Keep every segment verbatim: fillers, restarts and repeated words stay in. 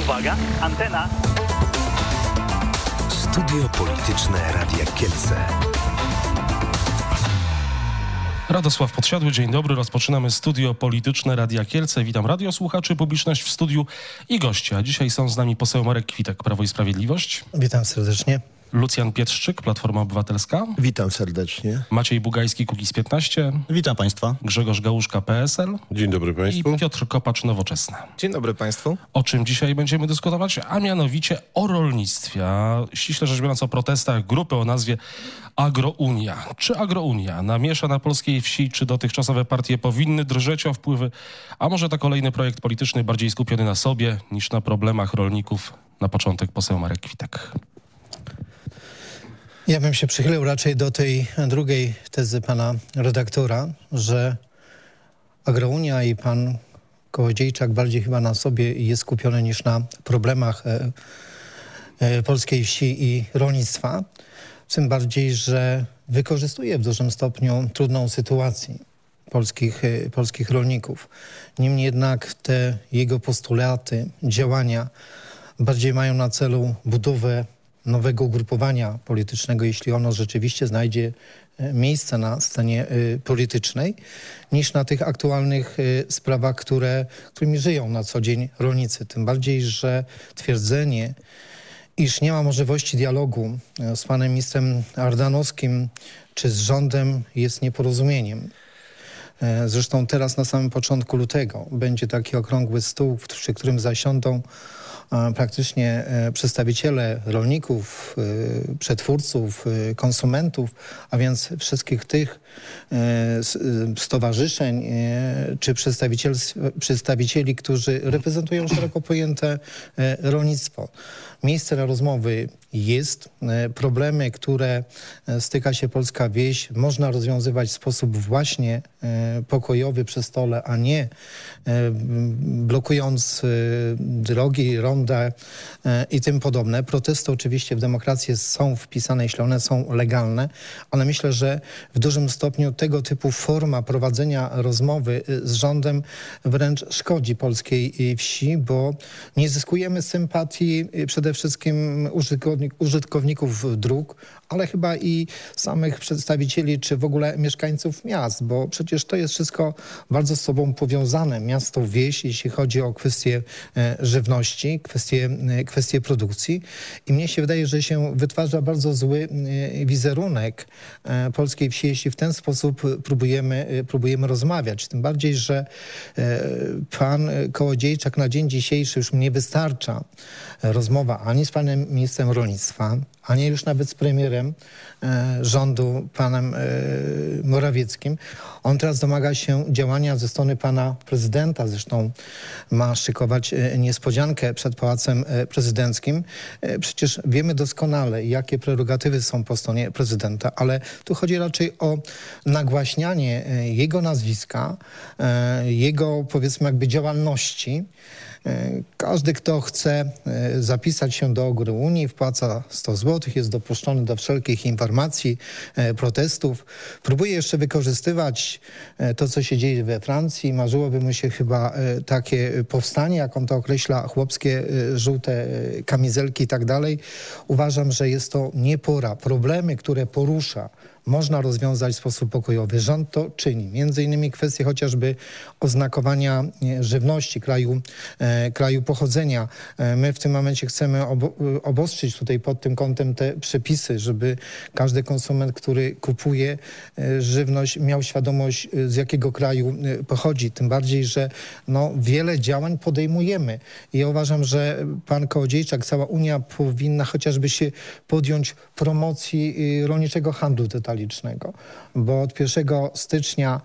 Uwaga, antena. Studio Polityczne Radia Kielce. Radosław Podsiadły, dzień dobry. Rozpoczynamy Studio Polityczne Radia Kielce. Witam radiosłuchaczy, publiczność w studiu i gościa. Dzisiaj są z nami poseł Marek Kwitek, Prawo i Sprawiedliwość. Witam serdecznie. Lucjan Pietrzyk, Platforma Obywatelska. Witam serdecznie. Maciej Bugajski, Kukiz piętnaście. Witam Państwa. Grzegorz Gałuszka, P S L. Dzień dobry Państwu. I Piotr Kopacz, Nowoczesna. Dzień dobry Państwu. O czym dzisiaj będziemy dyskutować? A mianowicie o rolnictwie. A ściśle rzecz biorąc o protestach grupy o nazwie Agrounia. Czy Agrounia namiesza na polskiej wsi, czy dotychczasowe partie powinny drżeć o wpływy? A może to kolejny projekt polityczny bardziej skupiony na sobie niż na problemach rolników? Na początek poseł Marek Kwitek. Ja bym się przychylił raczej do tej drugiej tezy pana redaktora, że Agrounia i pan Kołodziejczak bardziej chyba na sobie jest skupiony niż na problemach e, e, polskiej wsi i rolnictwa. Tym bardziej, że wykorzystuje w dużym stopniu trudną sytuację polskich, e, polskich rolników. Niemniej jednak te jego postulaty, działania bardziej mają na celu budowę nowego ugrupowania politycznego, jeśli ono rzeczywiście znajdzie miejsce na scenie politycznej, niż na tych aktualnych sprawach, które, którymi żyją na co dzień rolnicy. Tym bardziej, że twierdzenie, iż nie ma możliwości dialogu z panem ministrem Ardanowskim czy z rządem, jest nieporozumieniem. Zresztą teraz na samym początku lutego będzie taki okrągły stół, przy którym zasiądą praktycznie przedstawiciele rolników, przetwórców, konsumentów, a więc wszystkich tych stowarzyszeń czy przedstawicieli, którzy reprezentują szeroko pojęte rolnictwo. Miejsce na rozmowy jest. Problemy, które styka się polska wieś, można rozwiązywać w sposób właśnie pokojowy przy stole, a nie blokując drogi, ronda i tym podobne. Protesty oczywiście w demokrację są wpisane, jeśli one są legalne, ale myślę, że w dużym stopniu tego typu forma prowadzenia rozmowy z rządem wręcz szkodzi polskiej wsi, bo nie zyskujemy sympatii przede wszystkim użytkownik, użytkowników dróg, ale chyba i samych przedstawicieli, czy w ogóle mieszkańców miast, bo przecież to jest wszystko bardzo z sobą powiązane. Miasto, wieś, jeśli chodzi o kwestie e, żywności, kwestie, e, kwestie produkcji. I mnie się wydaje, że się wytwarza bardzo zły e, wizerunek e, polskiej wsi, jeśli w ten sposób próbujemy, e, próbujemy rozmawiać. Tym bardziej, że e, pan Kołodziejczak na dzień dzisiejszy już nie wystarcza rozmowa ani z panem ministrem rolnictwa, a nie już nawet z premierem e, rządu, panem e, Morawieckim. On teraz domaga się działania ze strony pana prezydenta. Zresztą ma szykować e, niespodziankę przed Pałacem e, Prezydenckim. E, przecież wiemy doskonale, jakie prerogatywy są po stronie prezydenta, ale tu chodzi raczej o nagłaśnianie e, jego nazwiska, e, jego, powiedzmy, jakby działalności. Każdy, kto chce zapisać się do Agrounia, wpłaca sto złotych, jest dopuszczony do wszelkich informacji, protestów. Próbuje jeszcze wykorzystywać to, co się dzieje we Francji. Marzyłoby mu się chyba takie powstanie, jak on to określa, chłopskie, żółte kamizelki i tak dalej. Uważam, że jest to nie pora. Problemy, które porusza, można rozwiązać w sposób pokojowy. Rząd to czyni. Między innymi kwestie chociażby oznakowania żywności kraju, e, kraju pochodzenia. E, my w tym momencie chcemy obo obostrzyć tutaj pod tym kątem te przepisy, żeby każdy konsument, który kupuje e, żywność, miał świadomość, e, z jakiego kraju e, pochodzi. Tym bardziej, że no, wiele działań podejmujemy. I ja uważam, że pan Kołodziejczak, cała Unia powinna chociażby się podjąć promocji e, rolniczego handlu detalicznego. Bo od pierwszego stycznia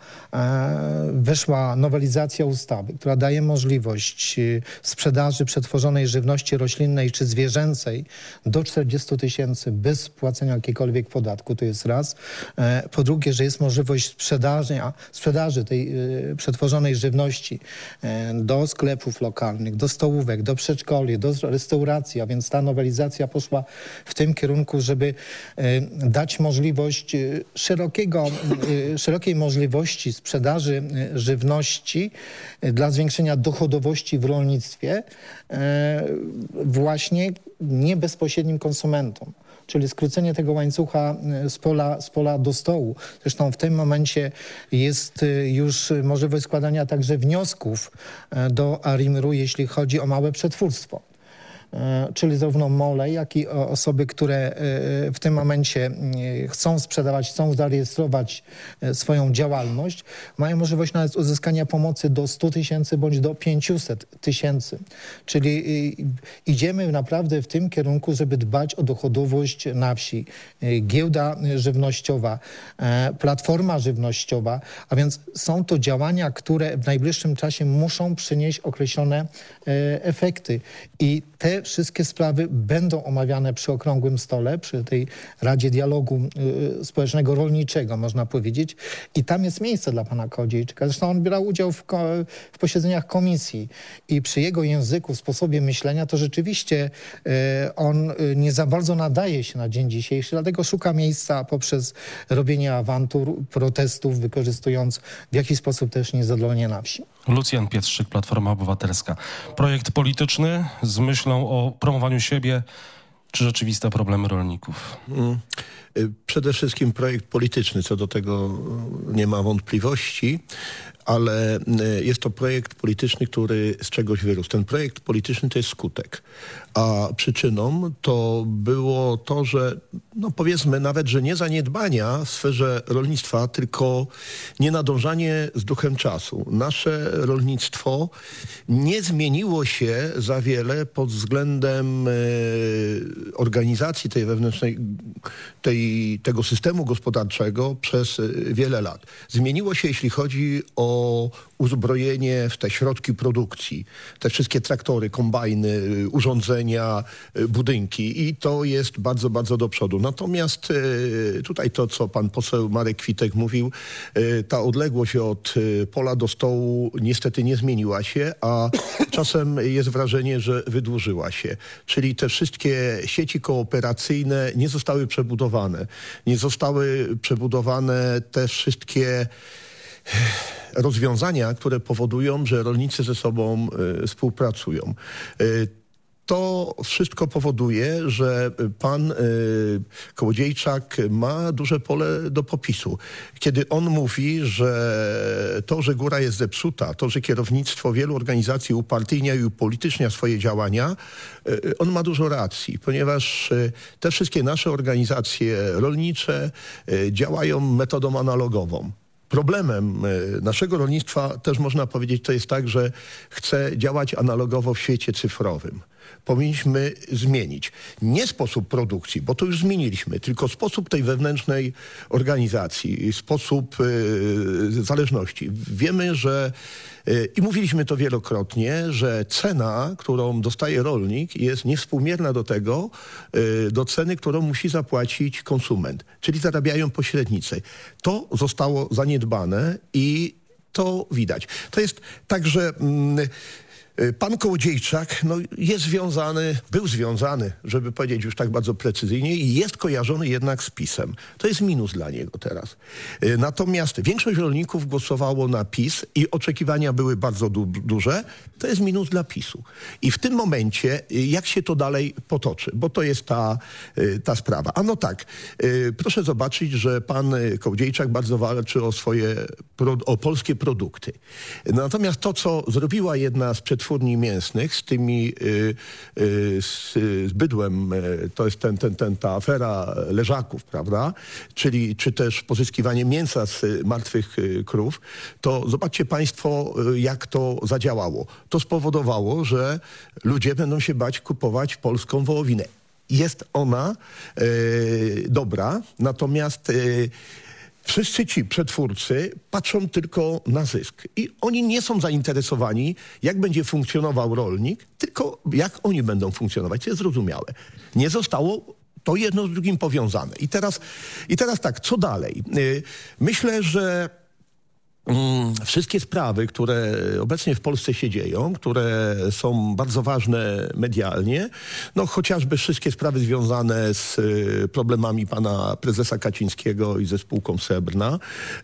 e, weszła nowelizacja ustawy, która daje możliwość e, sprzedaży przetworzonej żywności roślinnej czy zwierzęcej do czterdziestu tysięcy bez płacenia jakiegokolwiek podatku, to jest raz. E, po drugie, że jest możliwość sprzedaży, sprzedaży tej e, przetworzonej żywności e, do sklepów lokalnych, do stołówek, do przedszkoli, do restauracji, a więc ta nowelizacja poszła w tym kierunku, żeby e, dać możliwość szerokiego, szerokiej możliwości sprzedaży żywności dla zwiększenia dochodowości w rolnictwie właśnie nie bezpośrednim konsumentom. Czyli skrócenie tego łańcucha z pola, z pola do stołu. Zresztą w tym momencie jest już możliwość składania także wniosków do ARiMR-u, jeśli chodzi o małe przetwórstwo. Czyli zarówno mole, jak i osoby, które w tym momencie chcą sprzedawać, chcą zarejestrować swoją działalność, mają możliwość nawet uzyskania pomocy do stu tysięcy bądź do pięciuset tysięcy. Czyli idziemy naprawdę w tym kierunku, żeby dbać o dochodowość na wsi. Giełda żywnościowa, platforma żywnościowa, a więc są to działania, które w najbliższym czasie muszą przynieść określone efekty. I te wszystkie sprawy będą omawiane przy okrągłym stole, przy tej Radzie Dialogu y, Społecznego Rolniczego, można powiedzieć. I tam jest miejsce dla pana Kołodziejczyka. Zresztą on brał udział w, ko- w posiedzeniach komisji i przy jego języku, sposobie myślenia, to rzeczywiście y, on y, nie za bardzo nadaje się na dzień dzisiejszy, dlatego szuka miejsca poprzez robienie awantur, protestów, wykorzystując w jakiś sposób też niezadowolenie na wsi. Lucjan Pietrzyk, Platforma Obywatelska. Projekt polityczny z myślą o promowaniu siebie, czy rzeczywiste problemy rolników? Mm. Przede wszystkim projekt polityczny, co do tego nie ma wątpliwości, ale jest to projekt polityczny, który z czegoś wyrósł. Ten projekt polityczny to jest skutek, a przyczyną to było to, że no powiedzmy nawet, że nie zaniedbania w sferze rolnictwa, tylko nie nadążanie z duchem czasu. Nasze rolnictwo nie zmieniło się za wiele pod względem e, organizacji tej wewnętrznej, tej, tego systemu gospodarczego przez wiele lat. Zmieniło się, jeśli chodzi o uzbrojenie w te środki produkcji, te wszystkie traktory, kombajny, urządzenia, budynki i to jest bardzo, bardzo do przodu. Natomiast tutaj to, co pan poseł Marek Kwitek mówił, ta odległość od pola do stołu niestety nie zmieniła się, a czasem jest wrażenie, że wydłużyła się. Czyli te wszystkie sieci kooperacyjne nie zostały przebudowane. Nie zostały przebudowane te wszystkie rozwiązania, które powodują, że rolnicy ze sobą y, współpracują. Y, To wszystko powoduje, że pan y, Kołodziejczak ma duże pole do popisu. Kiedy on mówi, że to, że góra jest zepsuta, to, że kierownictwo wielu organizacji upartyjnia i upolitycznia swoje działania, y, on ma dużo racji, ponieważ y, te wszystkie nasze organizacje rolnicze y, działają metodą analogową. Problemem naszego rolnictwa też można powiedzieć, to jest tak, że chce działać analogowo w świecie cyfrowym. Powinniśmy zmienić nie sposób produkcji, bo to już zmieniliśmy, tylko sposób tej wewnętrznej organizacji, sposób yy, zależności. Wiemy, że yy, i mówiliśmy to wielokrotnie, że cena, którą dostaje rolnik, jest niewspółmierna do tego, yy, do ceny, którą musi zapłacić konsument, czyli zarabiają pośrednicy. To zostało zaniedbane i to widać. To jest tak, że yy, pan Kołodziejczak no, jest związany, był związany, żeby powiedzieć już tak bardzo precyzyjnie, i jest kojarzony jednak z PiS-em. To jest minus dla niego teraz. Natomiast większość rolników głosowało na PiS i oczekiwania były bardzo du- duże. To jest minus dla PiS-u. I w tym momencie, jak się to dalej potoczy, bo to jest ta, ta sprawa. A no tak, proszę zobaczyć, że pan Kołodziejczak bardzo walczy o swoje, o polskie produkty. Natomiast to, co zrobiła jedna z przetwórni mięsnych z tymi, y, y, z, z bydłem, y, to jest ten, ten, ten, ta afera leżaków, prawda? Czyli, czy też pozyskiwanie mięsa z y, martwych y, krów, to zobaczcie państwo, y, jak to zadziałało. To spowodowało, że ludzie będą się bać kupować polską wołowinę. Jest ona y, dobra, natomiast y, wszyscy ci przetwórcy patrzą tylko na zysk i oni nie są zainteresowani, jak będzie funkcjonował rolnik, tylko jak oni będą funkcjonować. To jest zrozumiałe. Nie zostało to jedno z drugim powiązane. I teraz, i teraz tak, co dalej? Myślę, że wszystkie sprawy, które obecnie w Polsce się dzieją, które są bardzo ważne medialnie, no chociażby wszystkie sprawy związane z problemami pana prezesa Kaczyńskiego i ze spółką Srebrna,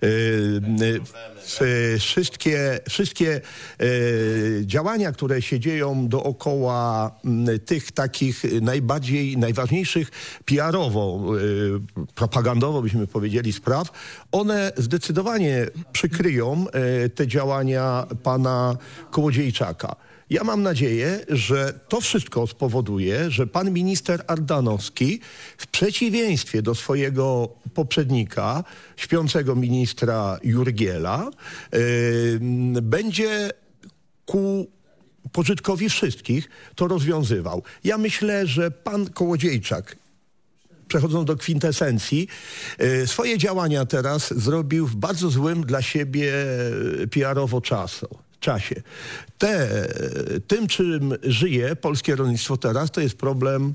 wszystkie, wszystkie działania, które się dzieją dookoła tych takich najbardziej, najważniejszych P R-owo, propagandowo byśmy powiedzieli spraw, one zdecydowanie przykryją te działania pana Kołodziejczaka. Ja mam nadzieję, że to wszystko spowoduje, że pan minister Ardanowski w przeciwieństwie do swojego poprzednika, śpiącego ministra Jurgiela, yy, będzie ku pożytkowi wszystkich to rozwiązywał. Ja myślę, że pan Kołodziejczak, przechodząc do kwintesencji, swoje działania teraz zrobił w bardzo złym dla siebie P R-owo czasu. czasie. Te, tym, czym żyje polskie rolnictwo teraz, to jest problem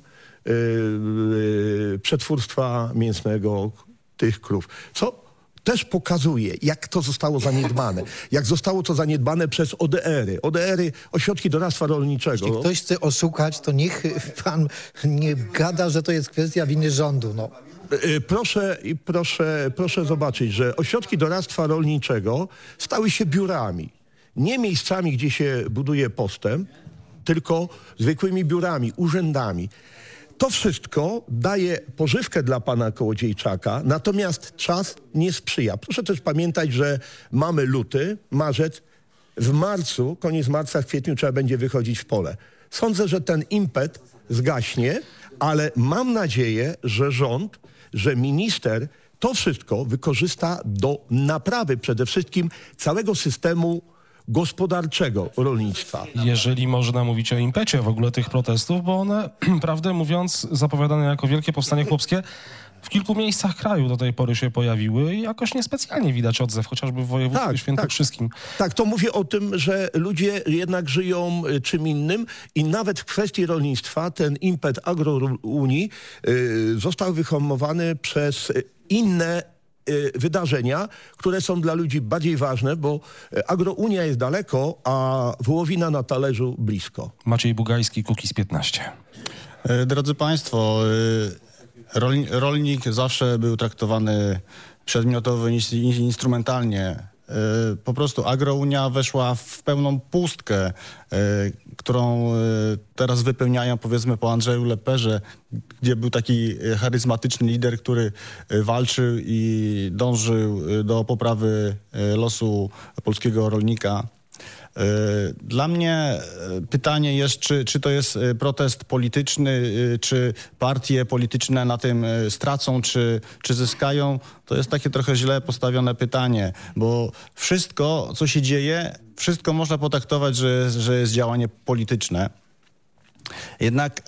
yy, przetwórstwa mięsnego tych krów. Co też pokazuje, jak to zostało zaniedbane. Jak zostało to zaniedbane przez O D R-y. O D R-y, ośrodki doradztwa rolniczego. Jeśli ktoś chce oszukać, to niech pan nie gada, że to jest kwestia winy rządu. No. Proszę, proszę, proszę zobaczyć, że ośrodki doradztwa rolniczego stały się biurami. Nie miejscami, gdzie się buduje postęp, tylko zwykłymi biurami, urzędami. To wszystko daje pożywkę dla pana Kołodziejczaka, natomiast czas nie sprzyja. Proszę też pamiętać, że mamy luty, marzec. W marcu, koniec marca, w kwietniu trzeba będzie wychodzić w pole. Sądzę, że ten impet zgaśnie, ale mam nadzieję, że rząd, że minister to wszystko wykorzysta do naprawy przede wszystkim całego systemu gospodarczego rolnictwa. Jeżeli można mówić o impecie w ogóle tych protestów, bo one, prawdę mówiąc, zapowiadane jako wielkie powstanie chłopskie, w kilku miejscach kraju do tej pory się pojawiły i jakoś niespecjalnie widać odzew, chociażby w województwie tak, świętokrzyskim. Tak, tak, to mówię o tym, że ludzie jednak żyją czym innym i nawet w kwestii rolnictwa ten impet Agrounii y, został wyhamowany przez inne wydarzenia, które są dla ludzi bardziej ważne, bo Agrounia jest daleko, a wołowina na talerzu blisko. Maciej Bugajski, Kukiz piętnaście. Drodzy Państwo, rolnik zawsze był traktowany przedmiotowo, instrumentalnie. Po prostu Agrounia weszła w pełną pustkę, którą teraz wypełniają, powiedzmy, po Andrzeju Leperze, gdzie był taki charyzmatyczny lider, który walczył i dążył do poprawy losu polskiego rolnika. Dla mnie pytanie jest, czy, czy to jest protest polityczny, czy partie polityczne na tym stracą, czy, czy zyskają. To jest takie trochę źle postawione pytanie, bo wszystko, co się dzieje, wszystko można potraktować, że, że jest działanie polityczne. Jednak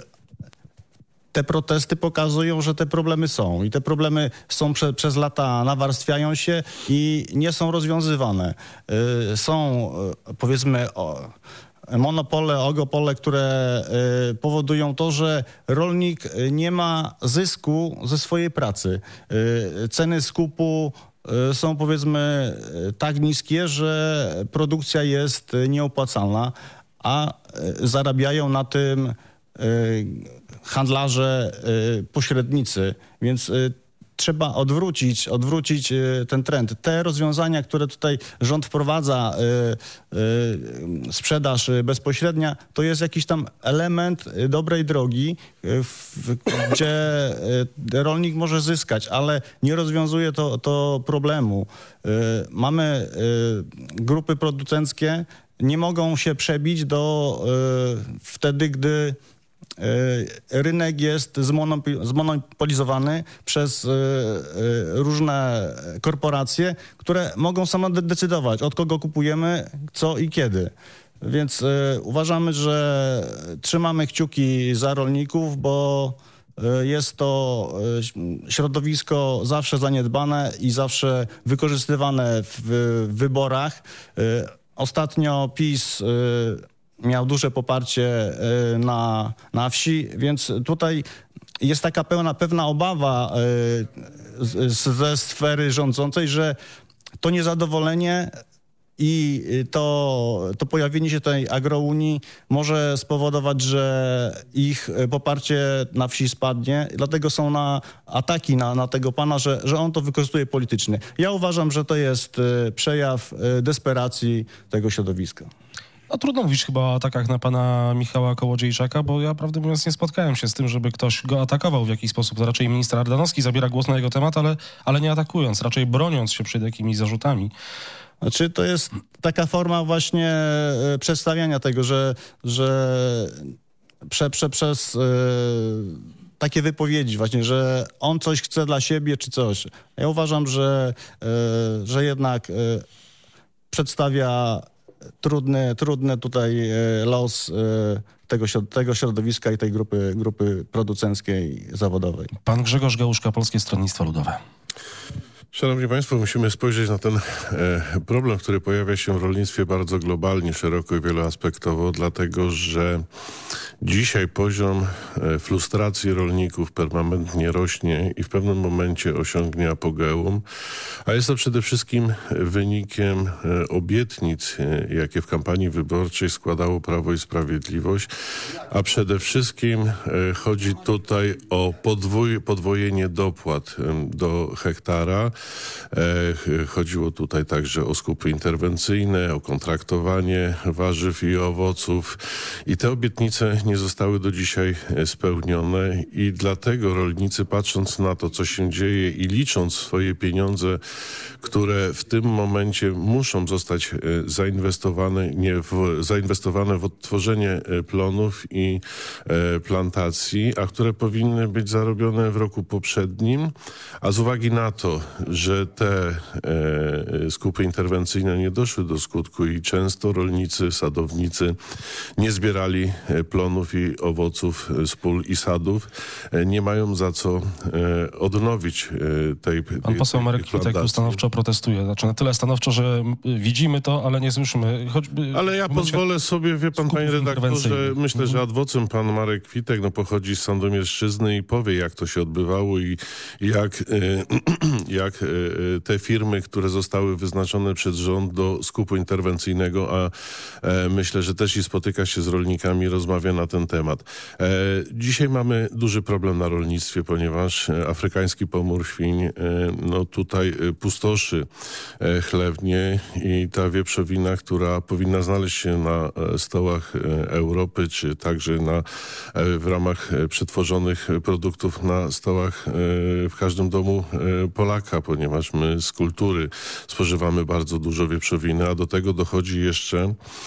te protesty pokazują, że te problemy są i te problemy są prze, przez lata, nawarstwiają się i nie są rozwiązywane. Y, są, y, powiedzmy, o, monopole, oligopole, które y, powodują to, że rolnik nie ma zysku ze swojej pracy. Y, ceny skupu y, są, powiedzmy, y, tak niskie, że produkcja jest nieopłacalna, a y, zarabiają na tym y, handlarze, y, pośrednicy, więc y, trzeba odwrócić, odwrócić y, ten trend. Te rozwiązania, które tutaj rząd wprowadza, y, y, sprzedaż y, bezpośrednia, to jest jakiś tam element y, dobrej drogi, y, w, gdzie y, rolnik może zyskać, ale nie rozwiązuje to, to problemu. Y, mamy y, grupy producenckie, nie mogą się przebić do y, wtedy, gdy rynek jest zmonopolizowany przez różne korporacje, które mogą same decydować, od kogo kupujemy, co i kiedy. Więc uważamy, że trzymamy kciuki za rolników, bo jest to środowisko zawsze zaniedbane i zawsze wykorzystywane w wyborach. Ostatnio PiS miał duże poparcie na, na wsi, więc tutaj jest taka pełna, pewna obawa ze sfery rządzącej, że to niezadowolenie i to, to pojawienie się tej agrounii może spowodować, że ich poparcie na wsi spadnie. Dlatego są na ataki na, na tego pana, że, że on to wykorzystuje politycznie. Ja uważam, że to jest przejaw desperacji tego środowiska. No trudno mówić chyba o atakach na pana Michała Kołodziejczaka, bo ja prawdę mówiąc nie spotkałem się z tym, żeby ktoś go atakował w jakiś sposób. To raczej minister Ardanowski zabiera głos na jego temat, ale, ale nie atakując, raczej broniąc się przed jakimiś zarzutami. Znaczy to jest taka forma właśnie e, przedstawiania tego, że, że prze, prze, przez e, takie wypowiedzi właśnie, że on coś chce dla siebie czy coś. Ja uważam, że, e, że jednak e, przedstawia trudny, trudny tutaj e, los e, tego, tego środowiska i tej grupy, grupy producenckiej zawodowej. Pan Grzegorz Gałuszka, Polskie Stronnictwo Ludowe. Szanowni Państwo, musimy spojrzeć na ten e, problem, który pojawia się w rolnictwie bardzo globalnie, szeroko i wieloaspektowo, dlatego że dzisiaj poziom e, frustracji rolników permanentnie rośnie i w pewnym momencie osiągnie apogeum, a jest to przede wszystkim wynikiem e, obietnic, e, jakie w kampanii wyborczej składało Prawo i Sprawiedliwość, a przede wszystkim e, chodzi tutaj o podwój, podwojenie dopłat e, do hektara. Chodziło tutaj także o skupy interwencyjne, o kontraktowanie warzyw i owoców i te obietnice nie zostały do dzisiaj spełnione i dlatego rolnicy, patrząc na to, co się dzieje i licząc swoje pieniądze, które w tym momencie muszą zostać zainwestowane, nie w, zainwestowane w odtworzenie plonów i plantacji, a które powinny być zarobione w roku poprzednim, a z uwagi na to, że te e, skupy interwencyjne nie doszły do skutku i często rolnicy, sadownicy nie zbierali plonów i owoców z pól i sadów, e, nie mają za co e, odnowić e, tej Pan tej, poseł tej, Marek tej Kwitek tu stanowczo protestuje. Znaczy na tyle stanowczo, że widzimy to, ale nie słyszymy. Choćby ale ja pozwolę sobie, wie pan, panie redaktorze, myślę, że ad vocem pan Marek Kwitek no, pochodzi z Sandomierszczyzny i powie, jak to się odbywało i, i jak, e, jak e, te firmy, które zostały wyznaczone przez rząd do skupu interwencyjnego, a e, myślę, że też i spotyka się z rolnikami, rozmawia na ten temat. E, dzisiaj mamy duży problem na rolnictwie, ponieważ e, afrykański pomór świń e, no tutaj e, pustoszy e, chlewnie i ta wieprzowina, która powinna znaleźć się na e, stołach e, Europy, czy także na, e, w ramach e, przetworzonych produktów na stołach e, w każdym domu e, Polaka, ponieważ my z kultury spożywamy bardzo dużo wieprzowiny, a do tego dochodzi jeszcze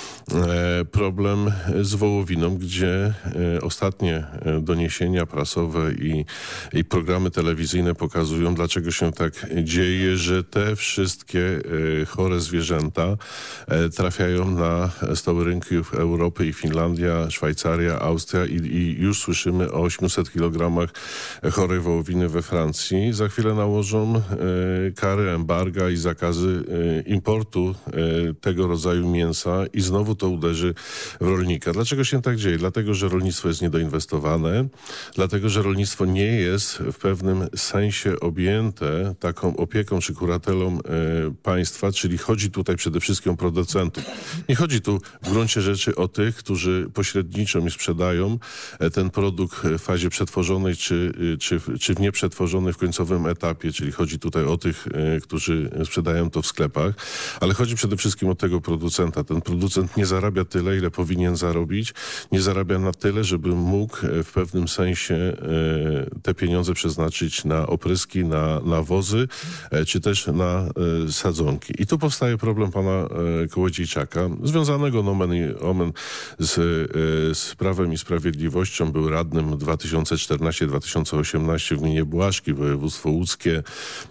e, problem z wołowiną, gdzie e, ostatnie e, doniesienia prasowe i, i programy telewizyjne pokazują, dlaczego się tak dzieje, że te wszystkie e, chore zwierzęta e, trafiają na stoły rynków Europy i Finlandia, Szwajcaria, Austria i, i już słyszymy o ośmiuset kilogramach chorej wołowiny we Francji. Za chwilę nałożą e, kary, embarga i zakazy e, importu e, tego rodzaju mięsa i znowu to uderzy w rolnika. Dlaczego się tak dzieje? Dlatego, że rolnictwo jest niedoinwestowane, dlatego, że rolnictwo nie jest w pewnym sensie objęte taką opieką czy kuratelą e, państwa, czyli chodzi tutaj przede wszystkim o producentów. Nie chodzi tu w gruncie rzeczy o tych, którzy pośredniczą i sprzedają e, ten produkt w fazie przetworzonej czy, czy, czy w nieprzetworzonej w końcowym etapie, czyli chodzi tutaj o tych, e, którzy sprzedają to w sklepach, ale chodzi przede wszystkim o tego producenta. Ten producent nie zarabia tyle, ile powinien zarobić, nie zarabia na tyle, żeby mógł w pewnym sensie e, te pieniądze przeznaczyć na opryski, na nawozy, e, czy też na e, sadzonki. I tu powstaje problem pana e, Kołodziejczaka, związanego nomen i omen z, e, z Prawem i Sprawiedliwością. Był radnym dwa tysiące czternasty do dwa tysiące osiemnastego w gminie Błaszki, województwo łódzkie.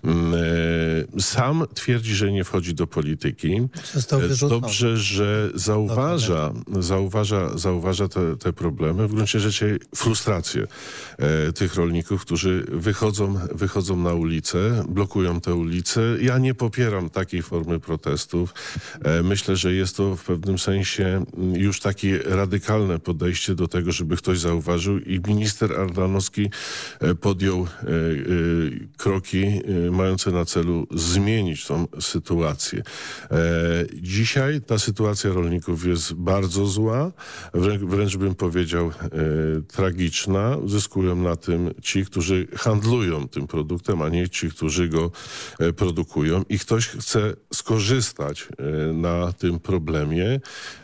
E, sam twierdzi, że nie wchodzi do polityki. Został wyrzucony. Dobrze, że zauważa, zauważa, zauważa te, te te problemy, w gruncie rzeczy frustrację e, tych rolników, którzy wychodzą, wychodzą na ulicę, blokują te ulice. Ja nie popieram takiej formy protestów. E, myślę, że jest to w pewnym sensie już takie radykalne podejście do tego, żeby ktoś zauważył i minister Ardanowski e, podjął e, e, kroki e, mające na celu zmienić tą sytuację. E, dzisiaj ta sytuacja rolników jest bardzo zła, wrę, wręcz bym powiedział e, tragiczna. Zyskują na tym ci, którzy handlują tym produktem, a nie ci, którzy go e, produkują. I ktoś chce skorzystać e, na tym problemie e,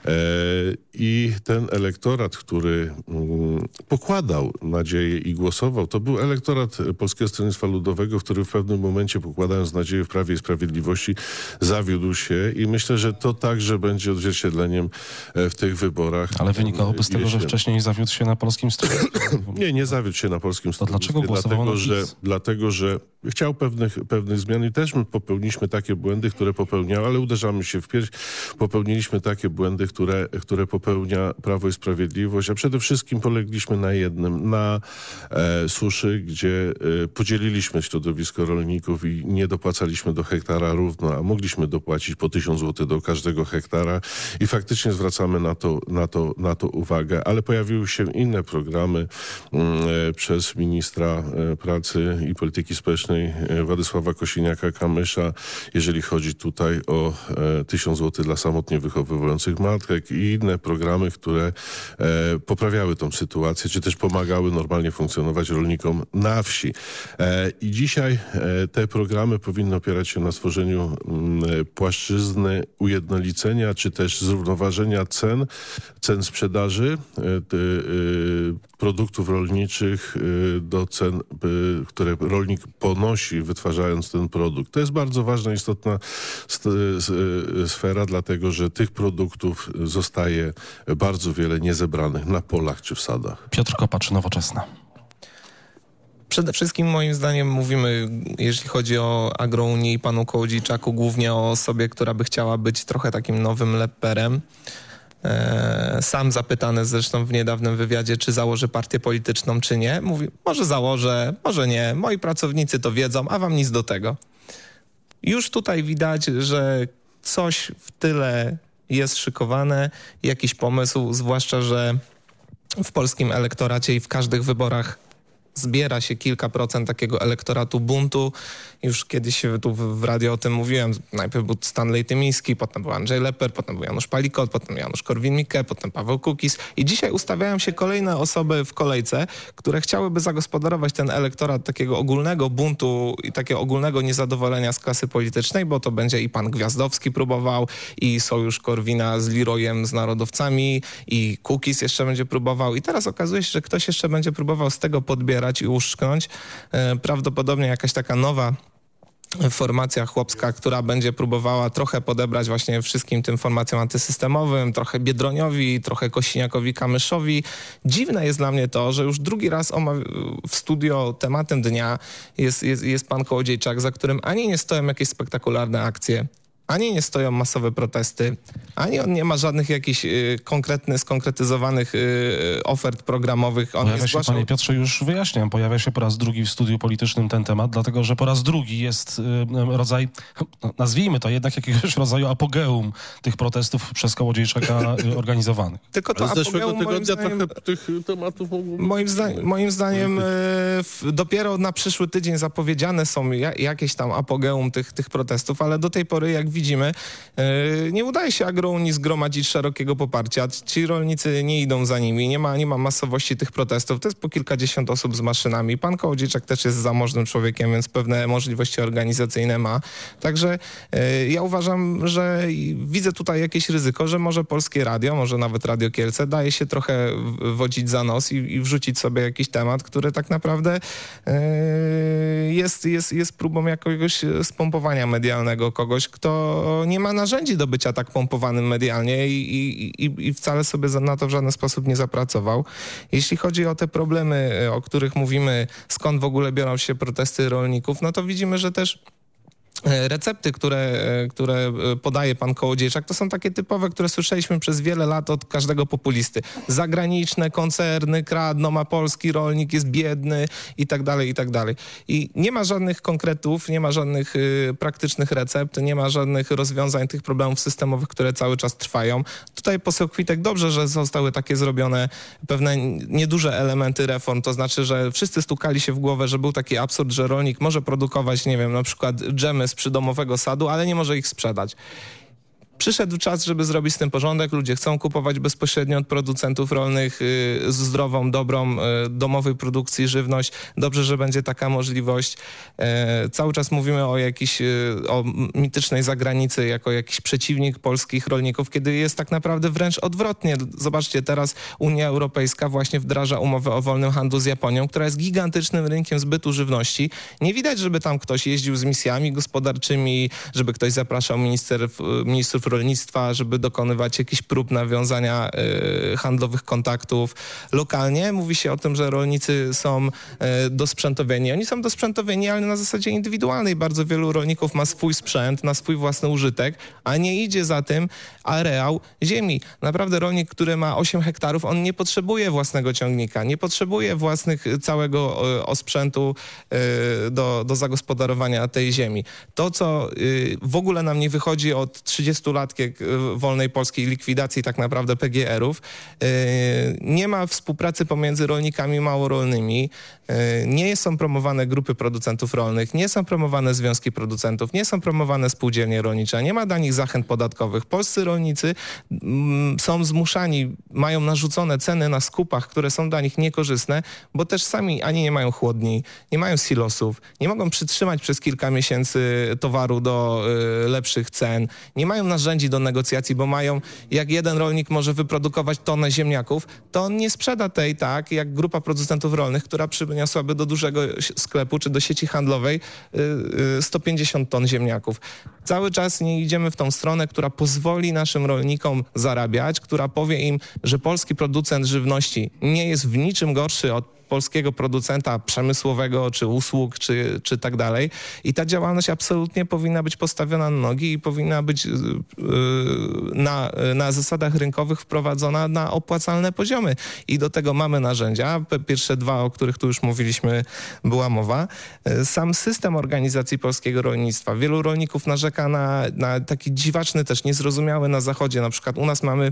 i ten elektorat, który mm, pokładał nadzieję i głosował, to był elektorat Polskiego Stronnictwa Ludowego, który w pewnym momencie, pokładając nadzieję w Prawie i Sprawiedliwości, zawiódł się i myślę, że to także będzie odzwierciedleniem e, w tych wyborach. Ale wynikałoby z tego, że wcześniej zawiódł się na Polskim Stronnictwie. Nie, nie zawiódł się na Polskim Stronnictwie. To dlaczego głosował dlatego, na PiS? że, dlatego, że chciał pewnych, pewnych zmian i też my popełniliśmy takie błędy, które popełniał, ale uderzamy się w pierś. Popełniliśmy takie błędy, które, które popełnia Prawo i Sprawiedliwość, a przede wszystkim polegliśmy na jednym, na e, suszy, gdzie e, podzieliliśmy środowisko rolników i nie dopłacaliśmy do hektara równo, a mogliśmy dopłacić po tysiąc złotych do każdego hektara i faktycznie zwracamy na to, na to, na to uwagę, ale pojawiły się inne programy e, przez ministra e, pracy i polityki społecznej e, Władysława Kosiniaka-Kamysza, jeżeli chodzi tutaj o e, tysiąc złotych dla samotnie wychowujących matek i inne programy, które e, poprawiały tą sytuację, czy też pomagały normalnie funkcjonować rolnikom na wsi. E, I dzisiaj e, te programy powinny opierać się na stworzeniu m, płaszczyzny ujednolicenia, czy też zrównoważenia cen, cen sprzedaży e, te, e, produktów rolniczych e, do cen, e, które rolnik ponosi, wytwarzając ten produkt. To jest bardzo ważna, istotna st- s- sfera, dlatego że tych produktów zostaje bardzo wiele niezebranych na polach czy w sadach. Piotr Kopacz, Nowoczesna. Przede wszystkim moim zdaniem mówimy, jeśli chodzi o Agrounię i panu Kołodziejczaku, głównie o osobie, która by chciała być trochę takim nowym Lepperem. Sam zapytany zresztą w niedawnym wywiadzie, czy założy partię polityczną, czy nie. Mówi, może założę, może nie. Moi pracownicy to wiedzą, a wam nic do tego. Już tutaj widać, że coś w tyle jest szykowane, jakiś pomysł, zwłaszcza, że w polskim elektoracie i w każdych wyborach zbiera się kilka procent takiego elektoratu buntu. Już kiedyś tu w radio o tym mówiłem. Najpierw był Stanley Tymiński, potem był Andrzej Lepper, potem był Janusz Palikot, potem Janusz Korwin-Mikke, potem Paweł Kukiz. I dzisiaj ustawiają się kolejne osoby w kolejce, które chciałyby zagospodarować ten elektorat takiego ogólnego buntu i takiego ogólnego niezadowolenia z klasy politycznej, bo to będzie i pan Gwiazdowski próbował, i sojusz Korwina z Leroyem, z narodowcami, i Kukiz jeszcze będzie próbował. I teraz okazuje się, że ktoś jeszcze będzie próbował z tego podbierać i uszczknąć. Prawdopodobnie jakaś taka nowa formacja chłopska, która będzie próbowała trochę podebrać właśnie wszystkim tym formacjom antysystemowym, trochę Biedroniowi, trochę Kosiniakowi-Kamyszowi. Dziwne jest dla mnie to, że już drugi raz w studio tematem dnia jest, jest, jest pan Kołodziejczak, za którym ani nie stoją jakieś spektakularne akcje, ani nie stoją masowe protesty, ani on nie ma żadnych jakichś y, konkretnych, skonkretyzowanych y, ofert programowych. On pojawia się, zgłaszał... panie Piotrze, już wyjaśniam, pojawia się po raz drugi w studiu politycznym ten temat, dlatego że po raz drugi jest y, rodzaj, no, nazwijmy to jednak jakiegoś rodzaju apogeum tych protestów przez Kołodziejczaka y, organizowanych. Tylko to z zeszłego apogeum, moim tygodnia zdaniem, trochę tych tematów mogło być. Moim, zda, moim zdaniem y, w, dopiero na przyszły tydzień zapowiedziane są ja, jakieś tam apogeum tych, tych protestów, ale do tej pory, jak widzimy, yy, nie udaje się Agrounii zgromadzić szerokiego poparcia. Ci rolnicy nie idą za nimi, nie ma, nie ma masowości tych protestów. To jest po kilkadziesiąt osób z maszynami. Pan Kołodziejczak też jest zamożnym człowiekiem, więc pewne możliwości organizacyjne ma. Także yy, ja uważam, że widzę tutaj jakieś ryzyko, że może Polskie Radio, może nawet Radio Kielce daje się trochę wodzić za nos i, i wrzucić sobie jakiś temat, który tak naprawdę yy, jest, jest, jest próbą jakiegoś spompowania medialnego kogoś, kto nie ma narzędzi do bycia tak pompowanym medialnie i, i, i, i wcale sobie na to w żaden sposób nie zapracował. Jeśli chodzi o te problemy, o których mówimy, skąd w ogóle biorą się protesty rolników, no to widzimy, że też recepty, które, które podaje pan Kołodziejczak, to są takie typowe, które słyszeliśmy przez wiele lat od każdego populisty. Zagraniczne koncerny kradną, a polski rolnik jest biedny i tak dalej, i tak dalej. I nie ma żadnych konkretów, nie ma żadnych y, praktycznych recept, nie ma żadnych rozwiązań tych problemów systemowych, które cały czas trwają. Tutaj poseł Kwitek, dobrze, że zostały takie zrobione pewne nieduże elementy reform, to znaczy, że wszyscy stukali się w głowę, że był taki absurd, że rolnik może produkować, nie wiem, na przykład dżemy z przydomowego sadu, ale nie może ich sprzedać. Przyszedł czas, żeby zrobić z tym porządek. Ludzie chcą kupować bezpośrednio od producentów rolnych y, zdrową, dobrą, y, domowej produkcji żywność. Dobrze, że będzie taka możliwość. Y, cały czas mówimy o jakiejś, y, o mitycznej zagranicy jako jakiś przeciwnik polskich rolników, kiedy jest tak naprawdę wręcz odwrotnie. Zobaczcie, teraz Unia Europejska właśnie wdraża umowę o wolnym handlu z Japonią, która jest gigantycznym rynkiem zbytu żywności. Nie widać, żeby tam ktoś jeździł z misjami gospodarczymi, żeby ktoś zapraszał minister, ministrów rolnictwa, żeby dokonywać jakichś prób nawiązania y, handlowych kontaktów. Lokalnie mówi się o tym, że rolnicy są y, dosprzętowieni. Oni są dosprzętowieni, ale na zasadzie indywidualnej. Bardzo wielu rolników ma swój sprzęt, na swój własny użytek, a nie idzie za tym areał ziemi. Naprawdę rolnik, który ma osiem hektarów, on nie potrzebuje własnego ciągnika, nie potrzebuje własnych całego y, osprzętu y, do, do zagospodarowania tej ziemi. To, co y, w ogóle nam nie wychodzi od trzydziestu lat wolnej polskiej likwidacji tak naprawdę P G erów. Nie ma współpracy pomiędzy rolnikami małorolnymi, nie są promowane grupy producentów rolnych, nie są promowane związki producentów, nie są promowane spółdzielnie rolnicze, nie ma dla nich zachęt podatkowych. Polscy rolnicy są zmuszani, mają narzucone ceny na skupach, które są dla nich niekorzystne, bo też sami ani nie mają chłodni, nie mają silosów, nie mogą przytrzymać przez kilka miesięcy towaru do y, lepszych cen, nie mają narzędzi do negocjacji, bo mają, jak jeden rolnik może wyprodukować tonę ziemniaków, to on nie sprzeda tej tak, jak grupa producentów rolnych, która przyniosłaby do dużego sklepu czy do sieci handlowej sto pięćdziesiąt ton ziemniaków. Cały czas nie idziemy w tą stronę, która pozwoli naszym rolnikom zarabiać, która powie im, że polski producent żywności nie jest w niczym gorszy od polskiego producenta przemysłowego, czy usług, czy, czy tak dalej. I ta działalność absolutnie powinna być postawiona na nogi i powinna być yy, na, na zasadach rynkowych wprowadzona na opłacalne poziomy. I do tego mamy narzędzia. Pierwsze dwa, o których tu już mówiliśmy, była mowa. Sam system organizacji polskiego rolnictwa. Wielu rolników narzeka na, na taki dziwaczny, też niezrozumiały na zachodzie. Na przykład u nas mamy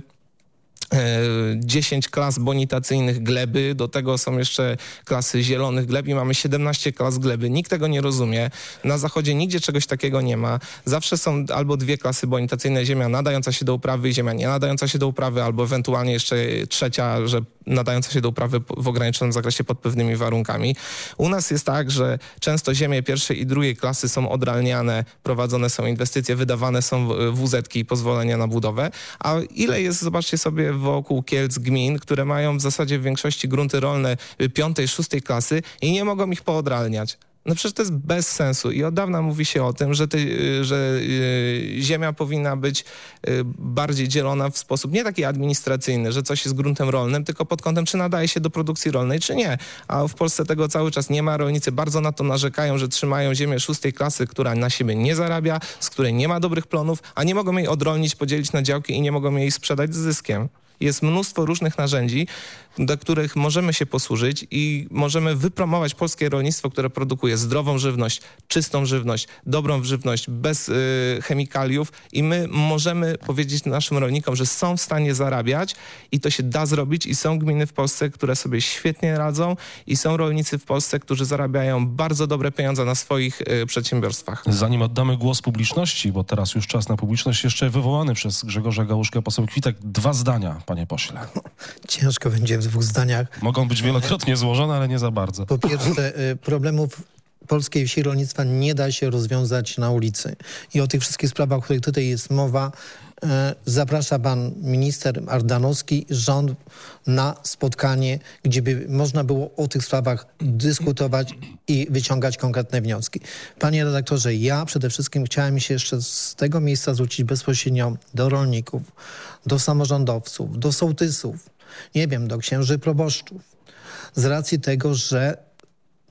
dziesięć klas bonitacyjnych gleby, do tego są jeszcze klasy zielonych gleb i mamy siedemnaście klas gleby. Nikt tego nie rozumie. Na zachodzie nigdzie czegoś takiego nie ma. Zawsze są albo dwie klasy bonitacyjne, ziemia nadająca się do uprawy i ziemia nie nadająca się do uprawy, albo ewentualnie jeszcze trzecia, że nadająca się do uprawy w ograniczonym zakresie pod pewnymi warunkami. U nas jest tak, że często ziemie pierwszej i drugiej klasy są odralniane, prowadzone są inwestycje, wydawane są W Z-ki i pozwolenia na budowę. A ile jest, zobaczcie sobie, wokół Kielc gmin, które mają w zasadzie w większości grunty rolne piątej, szóstej klasy i nie mogą ich poodralniać. No przecież to jest bez sensu i od dawna mówi się o tym, że, ty, że y, ziemia powinna być y, bardziej dzielona w sposób nie taki administracyjny, że coś jest gruntem rolnym, tylko pod kątem, czy nadaje się do produkcji rolnej, czy nie. A w Polsce tego cały czas nie ma. Rolnicy bardzo na to narzekają, że trzymają ziemię szóstej klasy, która na siebie nie zarabia, z której nie ma dobrych plonów, a nie mogą jej odrolnić, podzielić na działki i nie mogą jej sprzedać z zyskiem. Jest mnóstwo różnych narzędzi, do których możemy się posłużyć i możemy wypromować polskie rolnictwo, które produkuje zdrową żywność, czystą żywność, dobrą żywność, bez y, chemikaliów i my możemy powiedzieć naszym rolnikom, że są w stanie zarabiać i to się da zrobić i są gminy w Polsce, które sobie świetnie radzą i są rolnicy w Polsce, którzy zarabiają bardzo dobre pieniądze na swoich y, przedsiębiorstwach. Zanim oddamy głos publiczności, bo teraz już czas na publiczność, jeszcze wywołany przez Grzegorza Gałuszkę poseł Kwitek, dwa zdania, panie pośle. Ciężko będzie w dwóch zdaniach. Mogą być wielokrotnie złożone, ale nie za bardzo. Po pierwsze, problemów polskiej wsi rolnictwa nie da się rozwiązać na ulicy. I o tych wszystkich sprawach, o których tutaj jest mowa, zaprasza pan minister Ardanowski, rząd na spotkanie, gdzie by można było o tych sprawach dyskutować i wyciągać konkretne wnioski. Panie redaktorze, ja przede wszystkim chciałem się jeszcze z tego miejsca zwrócić bezpośrednio do rolników, do samorządowców, do sołtysów, nie wiem, do księży proboszczów. Z racji tego, że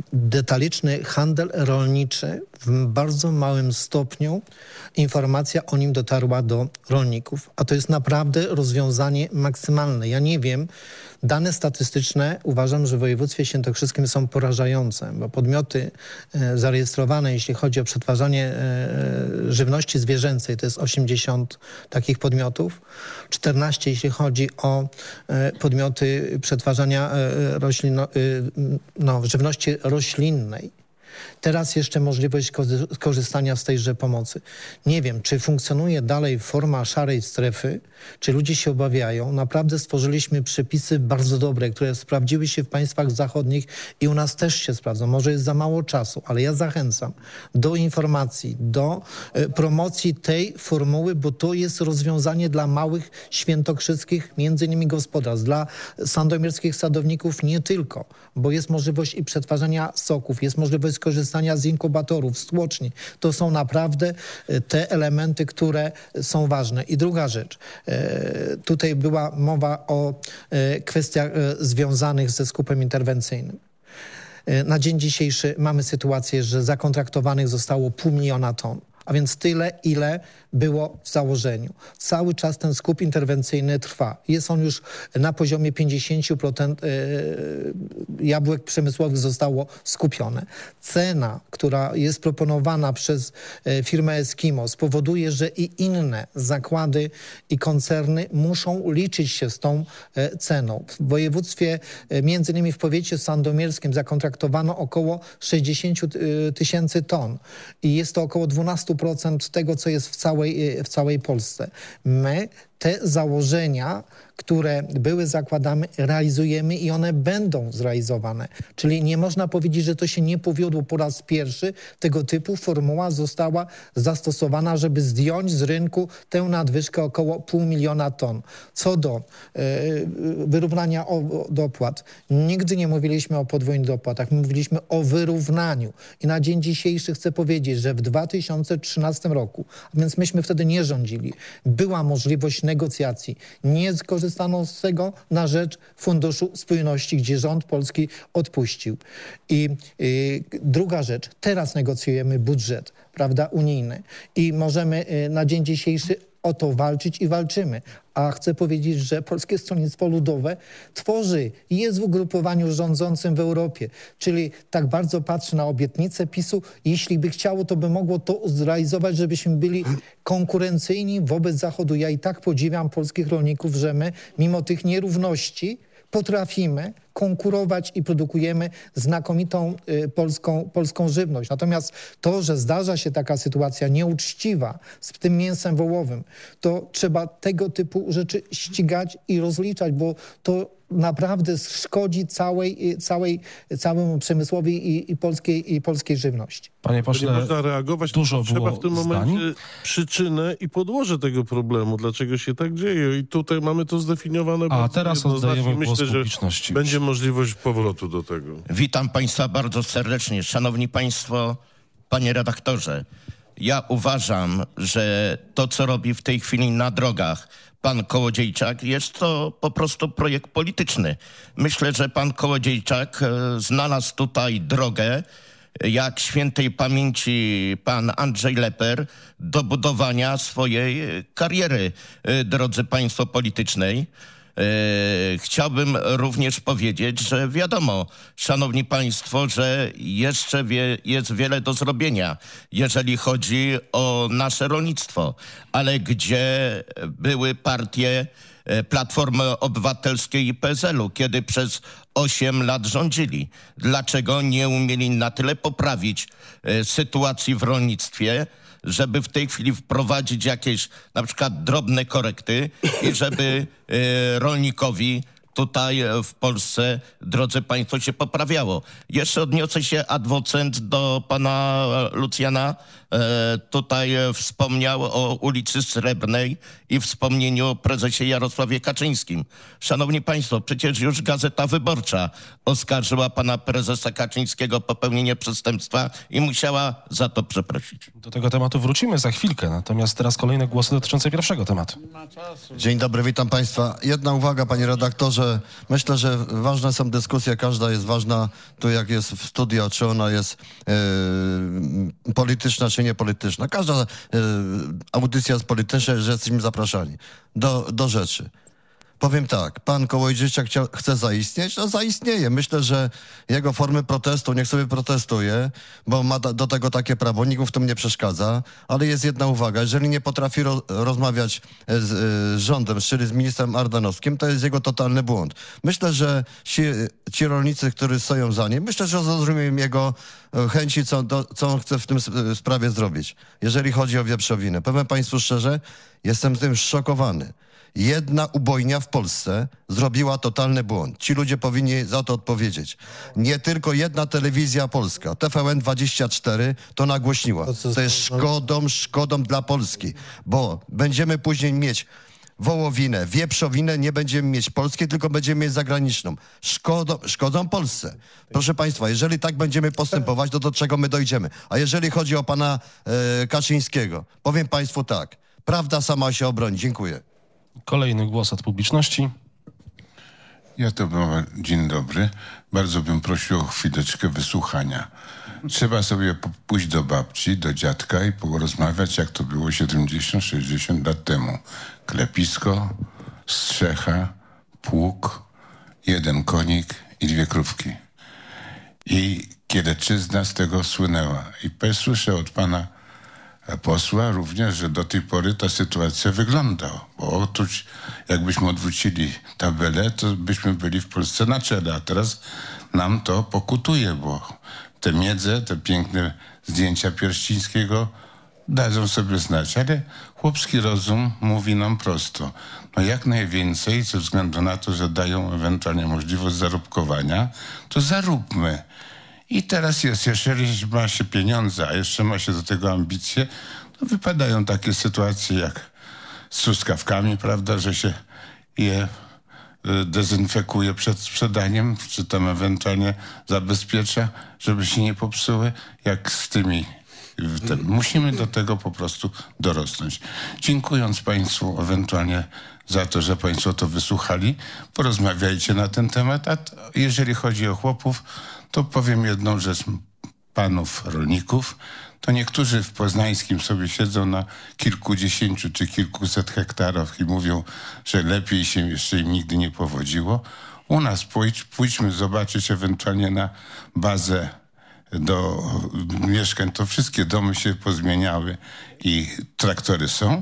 detaliczny handel rolniczy w bardzo małym stopniu informacja o nim dotarła do rolników. A to jest naprawdę rozwiązanie maksymalne. Ja nie wiem, dane statystyczne uważam, że w województwie świętokrzyskim są porażające, bo podmioty e, zarejestrowane, jeśli chodzi o przetwarzanie e, żywności zwierzęcej, to jest osiemdziesiąt takich podmiotów, czternaście jeśli chodzi o e, podmioty przetwarzania e, roślin, e, no, żywności roślinnej. Teraz jeszcze możliwość korzystania z tejże pomocy. Nie wiem, czy funkcjonuje dalej forma szarej strefy, czy ludzie się obawiają. Naprawdę stworzyliśmy przepisy bardzo dobre, które sprawdziły się w państwach zachodnich i u nas też się sprawdzą. Może jest za mało czasu, ale ja zachęcam do informacji, do e, promocji tej formuły, bo to jest rozwiązanie dla małych świętokrzyskich, między innymi gospodarstw, dla sandomierskich sadowników nie tylko, bo jest możliwość i przetwarzania soków, jest możliwość korzystania z inkubatorów, z tłoczni. To są naprawdę te elementy, które są ważne. I druga rzecz. Tutaj była mowa o kwestiach związanych ze skupem interwencyjnym. Na dzień dzisiejszy mamy sytuację, że zakontraktowanych zostało pół miliona ton. A więc tyle, ile było w założeniu. Cały czas ten skup interwencyjny trwa. Jest on już na poziomie pięćdziesiąt procent jabłek przemysłowych zostało skupione. Cena, która jest proponowana przez firmę Eskimo, spowoduje, że i inne zakłady i koncerny muszą liczyć się z tą ceną. W województwie, między innymi w powiecie sandomierskim, zakontraktowano około sześćdziesiąt tysięcy ton. I jest to około dwanaście procent tego, co jest w całej, w całej Polsce. My te założenia, które były zakładami, realizujemy i one będą zrealizowane. Czyli nie można powiedzieć, że to się nie powiodło po raz pierwszy. Tego typu formuła została zastosowana, żeby zdjąć z rynku tę nadwyżkę około pół miliona ton. Co do e, wyrównania o, dopłat, nigdy nie mówiliśmy o podwójnych dopłatach, mówiliśmy o wyrównaniu. I na dzień dzisiejszy chcę powiedzieć, że w dwa tysiące trzynastym roku, a więc myśmy wtedy nie rządzili, była możliwość negocjacji. Nie skorzystano z tego na rzecz Funduszu Spójności, gdzie rząd polski odpuścił. I y, druga rzecz, teraz negocjujemy budżet, prawda, unijny i możemy y, na dzień dzisiejszy o to walczyć i walczymy. A chcę powiedzieć, że Polskie Stronnictwo Ludowe tworzy i jest w ugrupowaniu rządzącym w Europie. Czyli tak bardzo patrzy na obietnice PiSu. Jeśli by chciało, to by mogło to zrealizować, żebyśmy byli konkurencyjni wobec Zachodu. Ja i tak podziwiam polskich rolników, że my mimo tych nierówności potrafimy konkurować i produkujemy znakomitą y, polską, polską żywność. Natomiast to, że zdarza się taka sytuacja nieuczciwa z tym mięsem wołowym, to trzeba tego typu rzeczy ścigać i rozliczać, bo to naprawdę szkodzi całej, całej, całemu przemysłowi i, i, polskiej, i polskiej żywności. Panie pośle, nie można reagować, dużo trzeba było w tym momencie zdań? przyczynę i podłoże tego problemu, dlaczego się tak dzieje. I tutaj mamy to zdefiniowane. A teraz oddajemy głos Myślę, publiczności. że będzie możliwość powrotu do tego. Witam Państwa bardzo serdecznie. Szanowni Państwo, Panie redaktorze, ja uważam, że to, co robi w tej chwili na drogach pan Kołodziejczak, jest to po prostu projekt polityczny. Myślę, że pan Kołodziejczak e, znalazł tutaj drogę, jak świętej pamięci pan Andrzej Leper, do budowania swojej kariery, e, drodzy państwo, politycznej. E, chciałbym również powiedzieć, że wiadomo, szanowni państwo, że jeszcze wie, jest wiele do zrobienia, jeżeli chodzi o nasze rolnictwo, ale gdzie były partie Platformy Obywatelskiej i P S L u, kiedy przez osiem lat rządzili? Dlaczego nie umieli na tyle poprawić e, sytuacji w rolnictwie, żeby w tej chwili wprowadzić jakieś na przykład drobne korekty i żeby e, rolnikowi tutaj w Polsce, drodzy państwo, się poprawiało. Jeszcze odniosę się ad vocent do pana Lucjana e, tutaj e, wspomniał o ulicy Srebrnej i wspomnieniu o prezesie Jarosławie Kaczyńskim. Szanowni Państwo, przecież już Gazeta Wyborcza oskarżyła pana prezesa Kaczyńskiego o popełnienie przestępstwa i musiała za to przeprosić. Do tego tematu wrócimy za chwilkę, natomiast teraz kolejne głosy dotyczące pierwszego tematu. Dzień dobry, witam Państwa. Jedna uwaga, panie redaktorze. Myślę, że ważne są dyskusje, każda jest ważna. Tu jak jest w studio, czy ona jest e, polityczna, czy niepolityczna. Każda e, audycja jest polityczna, że jesteśmy zapraszani. Do, do rzeczy. Powiem tak, pan Kołodziejczak chce zaistnieć, no zaistnieje. Myślę, że jego formy protestu, niech sobie protestuje, bo ma do tego takie prawo, nikt mu w tym nie przeszkadza, ale jest jedna uwaga, jeżeli nie potrafi ro rozmawiać z, z rządem, czyli z ministrem Ardanowskim, to jest jego totalny błąd. Myślę, że ci, ci rolnicy, którzy stoją za nim, myślę, że zrozumieją jego chęci, co, do, co on chce w tym sprawie zrobić, jeżeli chodzi o wieprzowinę. Powiem państwu szczerze, jestem tym szokowany. Jedna ubojnia w Polsce zrobiła totalny błąd. Ci ludzie powinni za to odpowiedzieć. Nie tylko jedna telewizja polska, T V N dwadzieścia cztery, to nagłośniła. To jest szkodą, szkodą dla Polski, bo będziemy później mieć wołowinę, wieprzowinę, nie będziemy mieć polskiej, tylko będziemy mieć zagraniczną. Szkodą, szkodą Polsce. Proszę państwa, jeżeli tak będziemy postępować, to do czego my dojdziemy? A jeżeli chodzi o pana e, Kaczyńskiego, powiem państwu tak, prawda sama się obroni. Dziękuję. Kolejny głos od publiczności. Ja to bym, dzień dobry. Bardzo bym prosił o chwileczkę wysłuchania. Trzeba sobie pójść do babci, do dziadka i porozmawiać, jak to było siedemdziesiąt sześćdziesiąt lat temu. Klepisko, strzecha, pług, jeden konik i dwie krówki. I Kiedeczyzna z tego słynęła. I słyszę od pana posła również, że do tej pory ta sytuacja wygląda. Bo otóż jakbyśmy odwrócili tabelę, to byśmy byli w Polsce na czele, a teraz nam to pokutuje, bo te miedze, te piękne zdjęcia Pierścińskiego dadzą sobie znać, ale chłopski rozum mówi nam prosto. No jak najwięcej, ze względu na to, że dają ewentualnie możliwość zarobkowania, to zaróbmy. I teraz jest, jeżeli ma się pieniądze, a jeszcze ma się do tego ambicje, to wypadają takie sytuacje jak z truskawkami, prawda, że się je dezynfekuje przed sprzedaniem, czy tam ewentualnie zabezpiecza, żeby się nie popsuły, jak z tymi. Te, musimy do tego po prostu dorosnąć. Dziękując państwu ewentualnie za to, że państwo to wysłuchali, porozmawiajcie na ten temat, a jeżeli chodzi o chłopów, to powiem jedną rzecz panów rolników, to niektórzy w Poznańskim sobie siedzą na kilkudziesięciu czy kilkuset hektarach i mówią, że lepiej się jeszcze im nigdy nie powodziło. U nas pójdź, pójdźmy zobaczyć ewentualnie na bazę do mieszkań, to wszystkie domy się pozmieniały i traktory są.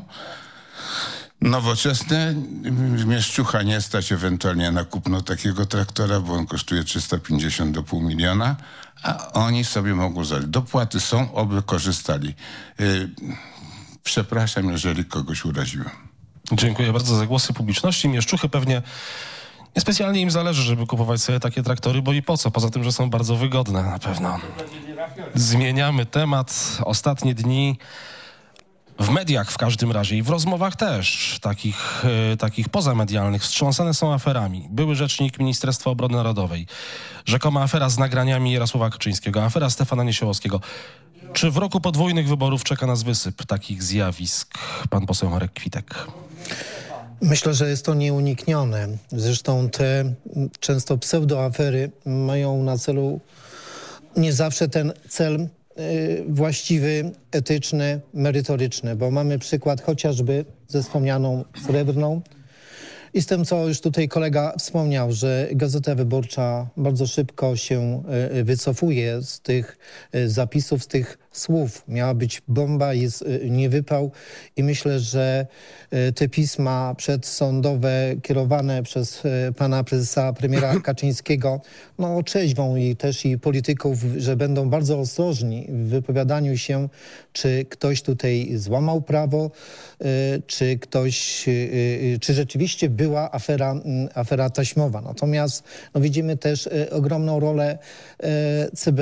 Nowoczesne mieszczucha nie stać ewentualnie na kupno takiego traktora, bo on kosztuje trzysta pięćdziesiąt do pół miliona, a oni sobie mogą zrobić. Dopłaty są, oby korzystali. Yy, przepraszam, jeżeli kogoś uraziłem. Dziękuję bardzo za głosy publiczności. Mieszczuchy pewnie niespecjalnie im zależy, żeby kupować sobie takie traktory, bo i po co? Poza tym, że są bardzo wygodne na pewno. Zmieniamy temat. Ostatnie dni w mediach w każdym razie i w rozmowach też, takich, e, takich pozamedialnych, wstrząsane są aferami. Były rzecznik Ministerstwa Obrony Narodowej, rzekoma afera z nagraniami Jarosława Kaczyńskiego, afera Stefana Niesiołowskiego. Czy w roku podwójnych wyborów czeka nas wysyp takich zjawisk? Pan poseł Marek Kwitek. Myślę, że jest to nieuniknione. Zresztą te często pseudoafery mają na celu nie zawsze ten cel właściwy, etyczny, merytoryczny, bo mamy przykład chociażby ze wspomnianą Srebrną i z tym, co już tutaj kolega wspomniał, że Gazeta Wyborcza bardzo szybko się wycofuje z tych zapisów, z tych słów. Miała być bomba, jest niewypał i myślę, że te pisma przedsądowe kierowane przez pana prezesa, premiera Kaczyńskiego, no otrzeźwią i też i polityków, że będą bardzo ostrożni w wypowiadaniu się, czy ktoś tutaj złamał prawo, czy ktoś, czy rzeczywiście była afera, afera taśmowa. Natomiast no, widzimy też ogromną rolę C B A.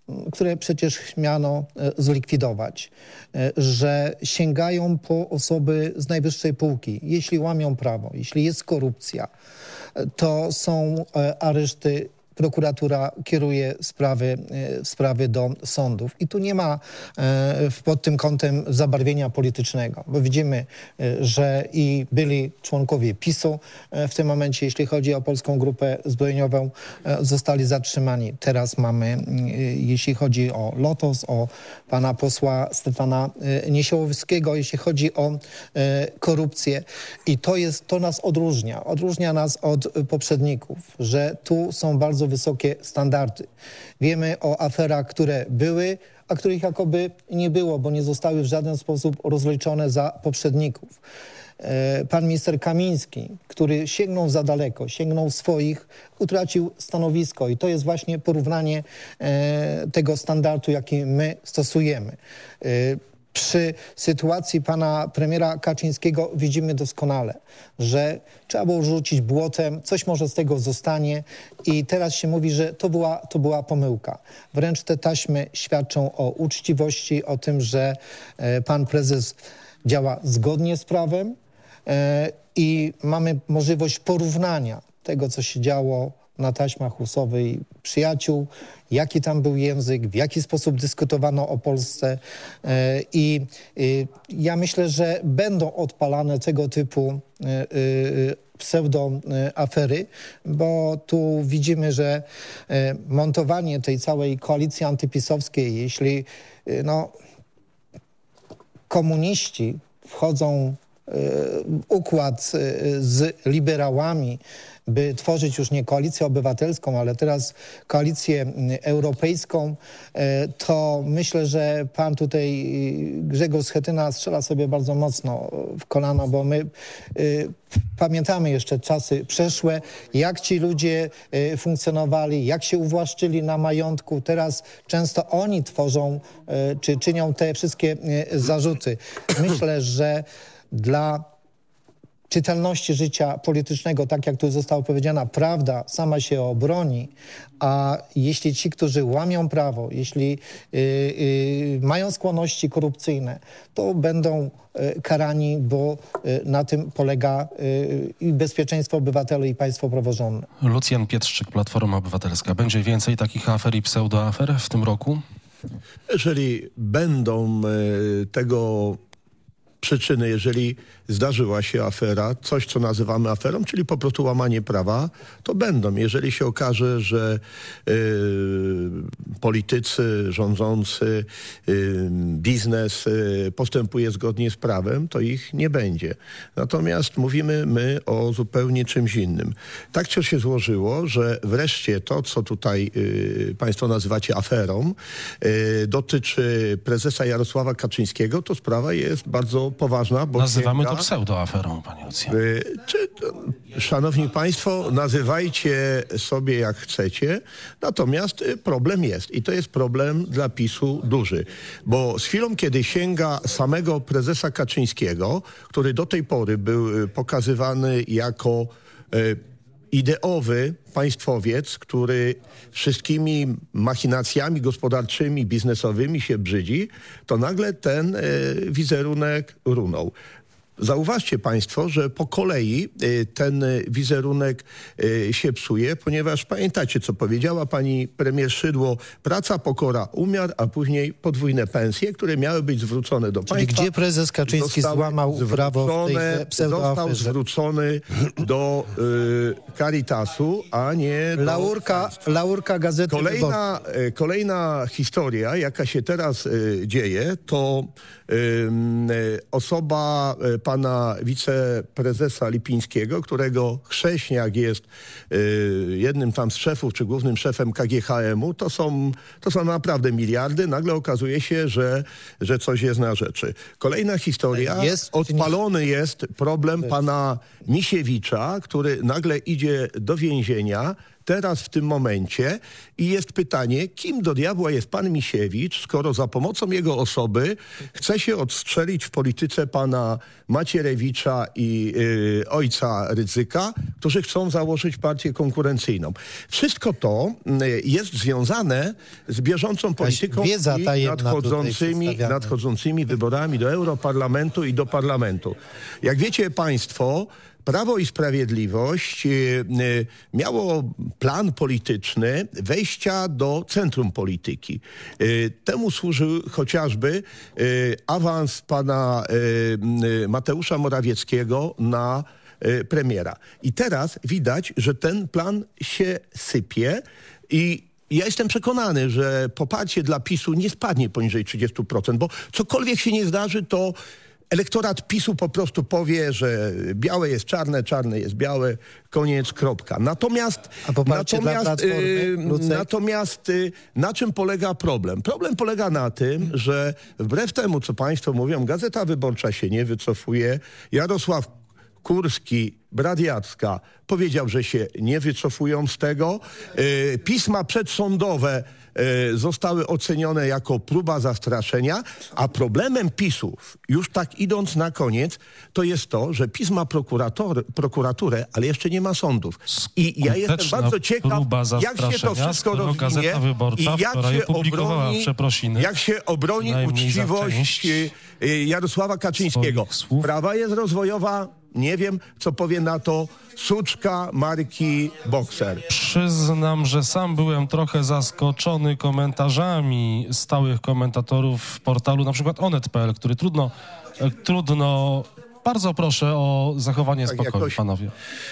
które przecież miano zlikwidować, że sięgają po osoby z najwyższej półki. Jeśli łamią prawo, jeśli jest korupcja, to są areszty. Prokuratura kieruje sprawy, sprawy do sądów. I tu nie ma pod tym kątem zabarwienia politycznego, bo widzimy, że i byli członkowie PiSu w tym momencie, jeśli chodzi o Polską Grupę Zbrojeniową, zostali zatrzymani. Teraz mamy, jeśli chodzi o Lotos, o pana posła Stefana Niesiołowskiego, jeśli chodzi o korupcję. I to jest, to nas odróżnia. Odróżnia nas od poprzedników, że tu są bardzo wysokie standardy. Wiemy o aferach, które były, a których jakoby nie było, bo nie zostały w żaden sposób rozliczone za poprzedników. Pan minister Kamiński, który sięgnął za daleko, sięgnął swoich, utracił stanowisko i to jest właśnie porównanie tego standardu, jaki my stosujemy. Przy sytuacji pana premiera Kaczyńskiego widzimy doskonale, że trzeba było rzucić błotem, coś może z tego zostanie i teraz się mówi, że to była, to była pomyłka. Wręcz te taśmy świadczą o uczciwości, o tym, że pan prezes działa zgodnie z prawem i mamy możliwość porównania tego, co się działo na taśmach Husowej przyjaciół, jaki tam był język, w jaki sposób dyskutowano o Polsce i ja myślę, że będą odpalane tego typu pseudo-afery, bo tu widzimy, że montowanie tej całej koalicji antypisowskiej, jeśli no, komuniści wchodzą w układ z liberałami, by tworzyć już nie koalicję obywatelską, ale teraz koalicję europejską, to myślę, że pan tutaj Grzegorz Schetyna strzela sobie bardzo mocno w kolano, bo my pamiętamy jeszcze czasy przeszłe, jak ci ludzie funkcjonowali, jak się uwłaszczyli na majątku. Teraz często oni tworzą, czy czynią te wszystkie zarzuty. Myślę, że dla czytelności życia politycznego, tak jak tu zostało powiedziane, prawda sama się obroni, a jeśli ci, którzy łamią prawo, jeśli yy, yy, mają skłonności korupcyjne, to będą yy, karani, bo yy, na tym polega yy, i bezpieczeństwo obywateli i państwo praworządne. Lucjan Pietrzyk, Platforma Obywatelska. Będzie więcej takich afer i pseudoafer w tym roku? Jeżeli będą yy, tego przyczyny, jeżeli zdarzyła się afera, coś co nazywamy aferą, czyli po prostu łamanie prawa, to będą. Jeżeli się okaże, że y, politycy, rządzący, y, biznes y, postępuje zgodnie z prawem, to ich nie będzie. Natomiast mówimy my o zupełnie czymś innym. Tak się złożyło, że wreszcie to, co tutaj y, państwo nazywacie aferą, y, dotyczy prezesa Jarosława Kaczyńskiego, to sprawa jest bardzo poważna. Bo Nazywamy sięga, to pseudoaferą, panie Lucjan. y, czy, szanowni państwo, nazywajcie sobie jak chcecie, natomiast y, problem jest. I to jest problem dla PiSu duży. Bo z chwilą, kiedy sięga samego prezesa Kaczyńskiego, który do tej pory był y, pokazywany jako y, ideowy państwowiec, który wszystkimi machinacjami gospodarczymi, biznesowymi się brzydzi, to nagle ten y, wizerunek runął. Zauważcie państwo, że po kolei y, ten wizerunek y, się psuje, ponieważ pamiętacie, co powiedziała pani premier Szydło, praca, pokora, umiar, a później podwójne pensje, które miały być zwrócone do Czyli państwa. gdzie prezes Kaczyński złamał prawo w tej pseudoaferze? Został zwrócony do y, Caritasu, a nie do Laurka, laurka Gazety Kolejna, y, kolejna historia, jaka się teraz y, dzieje, to y, y, osoba y, pana wiceprezesa Lipińskiego, którego chrześniak jest y, jednym tam z szefów, czy głównym szefem K G H M u, to są, to są naprawdę miliardy. Nagle okazuje się, że, że coś jest na rzeczy. Kolejna historia. Jest, Odpalony jest problem pana Misiewicza, który nagle idzie do więzienia. teraz w tym momencie i jest pytanie, kim do diabła jest pan Misiewicz, skoro za pomocą jego osoby chce się odstrzelić w polityce pana Macierewicza i y, ojca Rydzyka, którzy chcą założyć partię konkurencyjną. Wszystko to y, jest związane z bieżącą polityką i nadchodzącymi, nadchodzącymi wyborami do Europarlamentu i do Parlamentu. Jak wiecie państwo, Prawo i Sprawiedliwość y, y, miało plan polityczny wejścia do centrum polityki. Y, temu służył chociażby y, awans pana y, y, Mateusza Morawieckiego na y, premiera. I teraz widać, że ten plan się sypie i ja jestem przekonany, że poparcie dla PiSu nie spadnie poniżej trzydziestu procent, bo cokolwiek się nie zdarzy, to elektorat PiSu po prostu powie, że białe jest czarne, czarne jest białe, koniec, kropka. Natomiast, natomiast, y, natomiast y, na czym polega problem? Problem polega na tym, że wbrew temu, co państwo mówią, Gazeta Wyborcza się nie wycofuje. Jarosław Kurski, brat Jacka, powiedział, że się nie wycofują z tego. Y, pisma przedsądowe y, zostały ocenione jako próba zastraszenia, a problemem PiSów, już tak idąc na koniec, to jest to, że PiS ma prokuraturę, ale jeszcze nie ma sądów. I ja jestem bardzo ciekaw, jak się to wszystko rozwinie i jak się obroni, jak się obroni uczciwość Jarosława Kaczyńskiego. Sprawa jest rozwojowa. Nie wiem, co powie na to suczka marki Boxer. Przyznam, że sam byłem trochę zaskoczony komentarzami stałych komentatorów w portalu, na przykład onet kropka p l, który trudno, trudno, bardzo proszę o zachowanie tak, spokoju, jakoś, panowie.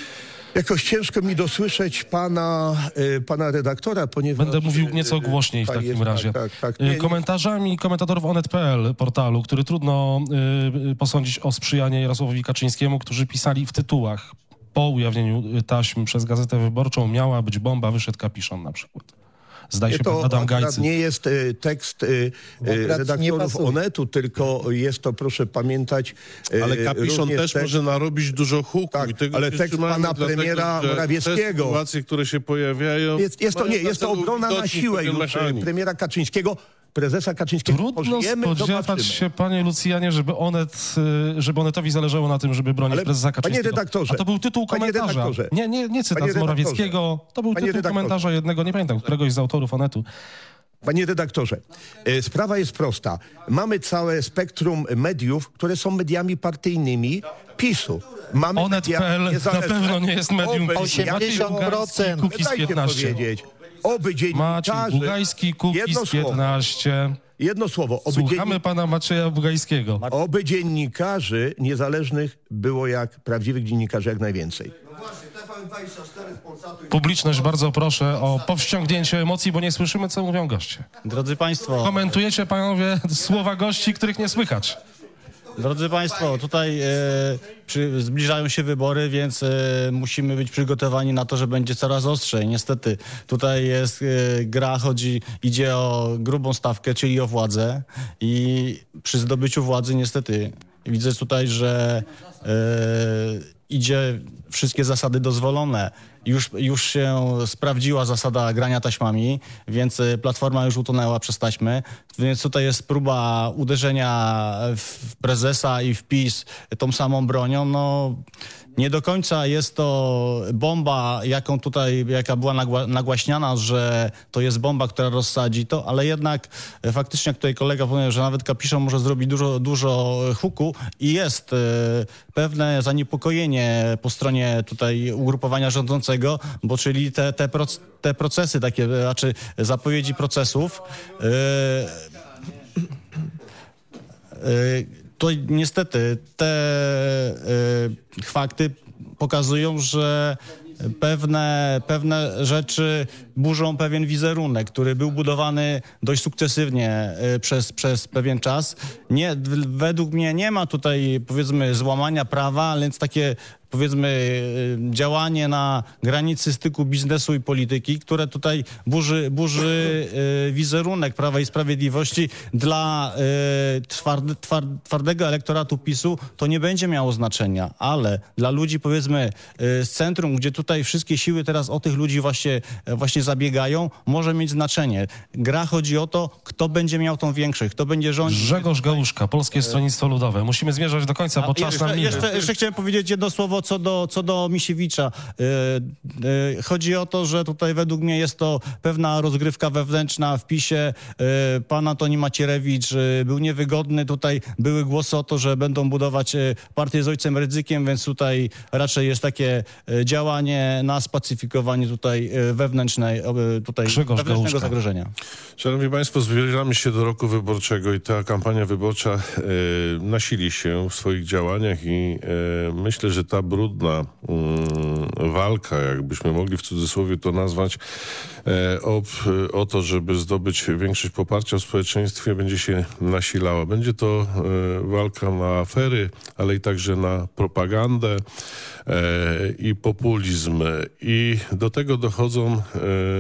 Jakoś ciężko mi dosłyszeć pana, y, pana redaktora, ponieważ... Będę mówił nieco głośniej w takim jest, razie. Tak, tak, tak. Nie, nie. Komentarzami komentatorów onet kropka p l, portalu, który trudno y, posądzić o sprzyjanie Jarosławowi Kaczyńskiemu, którzy pisali w tytułach po ujawnieniu taśm przez Gazetę Wyborczą miała być bomba, wyszedł Kapiszon na przykład. Zdaje się, pan Adam Gajcy. To nie jest y, tekst y, y, redaktorów Onetu, tylko jest to, proszę pamiętać... Y, ale Kapiszon też tekst, może narobić dużo huku. Tak, i tego ale tekst pana premiera dlatego, Morawieckiego... Te sytuacje, które się pojawiają... Jest, jest to nie, jest to obrona na siłę już premiera Kaczyńskiego. Prezesa Kaczyńskiego. Trudno Pożyjemy, spodziewać zobaczymy. się, panie Lucjanie, żeby Onet, żeby Onetowi zależało na tym, żeby bronić Ale, prezesa Kaczyńskiego. Panie redaktorze. A to był tytuł komentarza. Nie, nie, nie cytat z Morawieckiego. To był panie tytuł redaktorze. komentarza jednego, nie pamiętam, któregoś z autorów Onetu. Panie redaktorze, sprawa jest prosta. Mamy całe spektrum mediów, które są mediami partyjnymi PiSu. Mamy onet kropka p l na pewno nie jest medium PiSu. osiemdziesiąt procent. Kukiz piętnaście. Oby dziennikarze... Maciej Bugajski, Kukiz piętnaście. Jedno słowo. Oby Słuchamy dzien... pana Macieja Bugajskiego. Oby dziennikarzy niezależnych było jak prawdziwych dziennikarzy jak najwięcej. Publiczność, bardzo proszę o powściągnięcie emocji, bo nie słyszymy, co mówią goście. Drodzy państwo... Komentujecie panowie słowa gości, których nie słychać. Drodzy państwo, tutaj e, przy, zbliżają się wybory, więc e, musimy być przygotowani na to, że będzie coraz ostrzej. Niestety tutaj jest e, gra, chodzi, idzie o grubą stawkę, czyli o władzę i przy zdobyciu władzy niestety widzę tutaj, że e, idzie wszystkie zasady dozwolone. Już, już się sprawdziła zasada grania taśmami, więc Platforma już utonęła przez taśmy, więc tutaj jest próba uderzenia w prezesa i w PiS tą samą bronią. No, nie do końca jest to bomba, jaką tutaj, jaka była nagła, nagłaśniana, że to jest bomba, która rozsadzi to, ale jednak faktycznie, jak tutaj kolega powiedział, że nawet Kapiszon może zrobić dużo, dużo huku i jest e, pewne zaniepokojenie po stronie tutaj ugrupowania rządzącego, bo czyli te, te, proc, te procesy takie, znaczy zapowiedzi procesów e, e, to niestety te y, fakty pokazują, że pewne, pewne rzeczy burzą pewien wizerunek, który był budowany dość sukcesywnie y, przez, przez pewien czas. Nie, według mnie nie ma tutaj, powiedzmy, złamania prawa, więc takie powiedzmy działanie na granicy styku biznesu i polityki, które tutaj burzy, burzy wizerunek Prawa i Sprawiedliwości dla twarde, twardego elektoratu PiSu, to nie będzie miało znaczenia, ale dla ludzi powiedzmy z centrum, gdzie tutaj wszystkie siły teraz o tych ludzi właśnie, właśnie zabiegają, może mieć znaczenie. Gra chodzi o to, kto będzie miał tą większość, kto będzie rządził. Grzegorz Gałuszka, Polskie Stronnictwo Ludowe. Musimy zmierzać do końca, bo A, czas jeszcze, nam minie. jeszcze, jeszcze chciałem powiedzieć jedno słowo co do, co do Misiewicza. Yy, yy, chodzi o to, że tutaj według mnie jest to pewna rozgrywka wewnętrzna w PiSie. Yy, pan Antoni Macierewicz yy, był niewygodny. Tutaj były głosy o to, że będą budować yy, partię z ojcem Rydzykiem, więc tutaj raczej jest takie yy, działanie na spacyfikowanie tutaj yy, wewnętrznej, yy, tutaj wewnętrznego Gałuszka. Zagrożenia. Szanowni Państwo, zbliżamy się do roku wyborczego i ta kampania wyborcza e, nasili się w swoich działaniach i e, myślę, że ta brudna mm, walka, jakbyśmy mogli w cudzysłowie to nazwać, e, o, o to, żeby zdobyć większość poparcia w społeczeństwie, będzie się nasilała. Będzie to e, walka na afery, ale i także na propagandę e, i populizm. I do tego dochodzą e,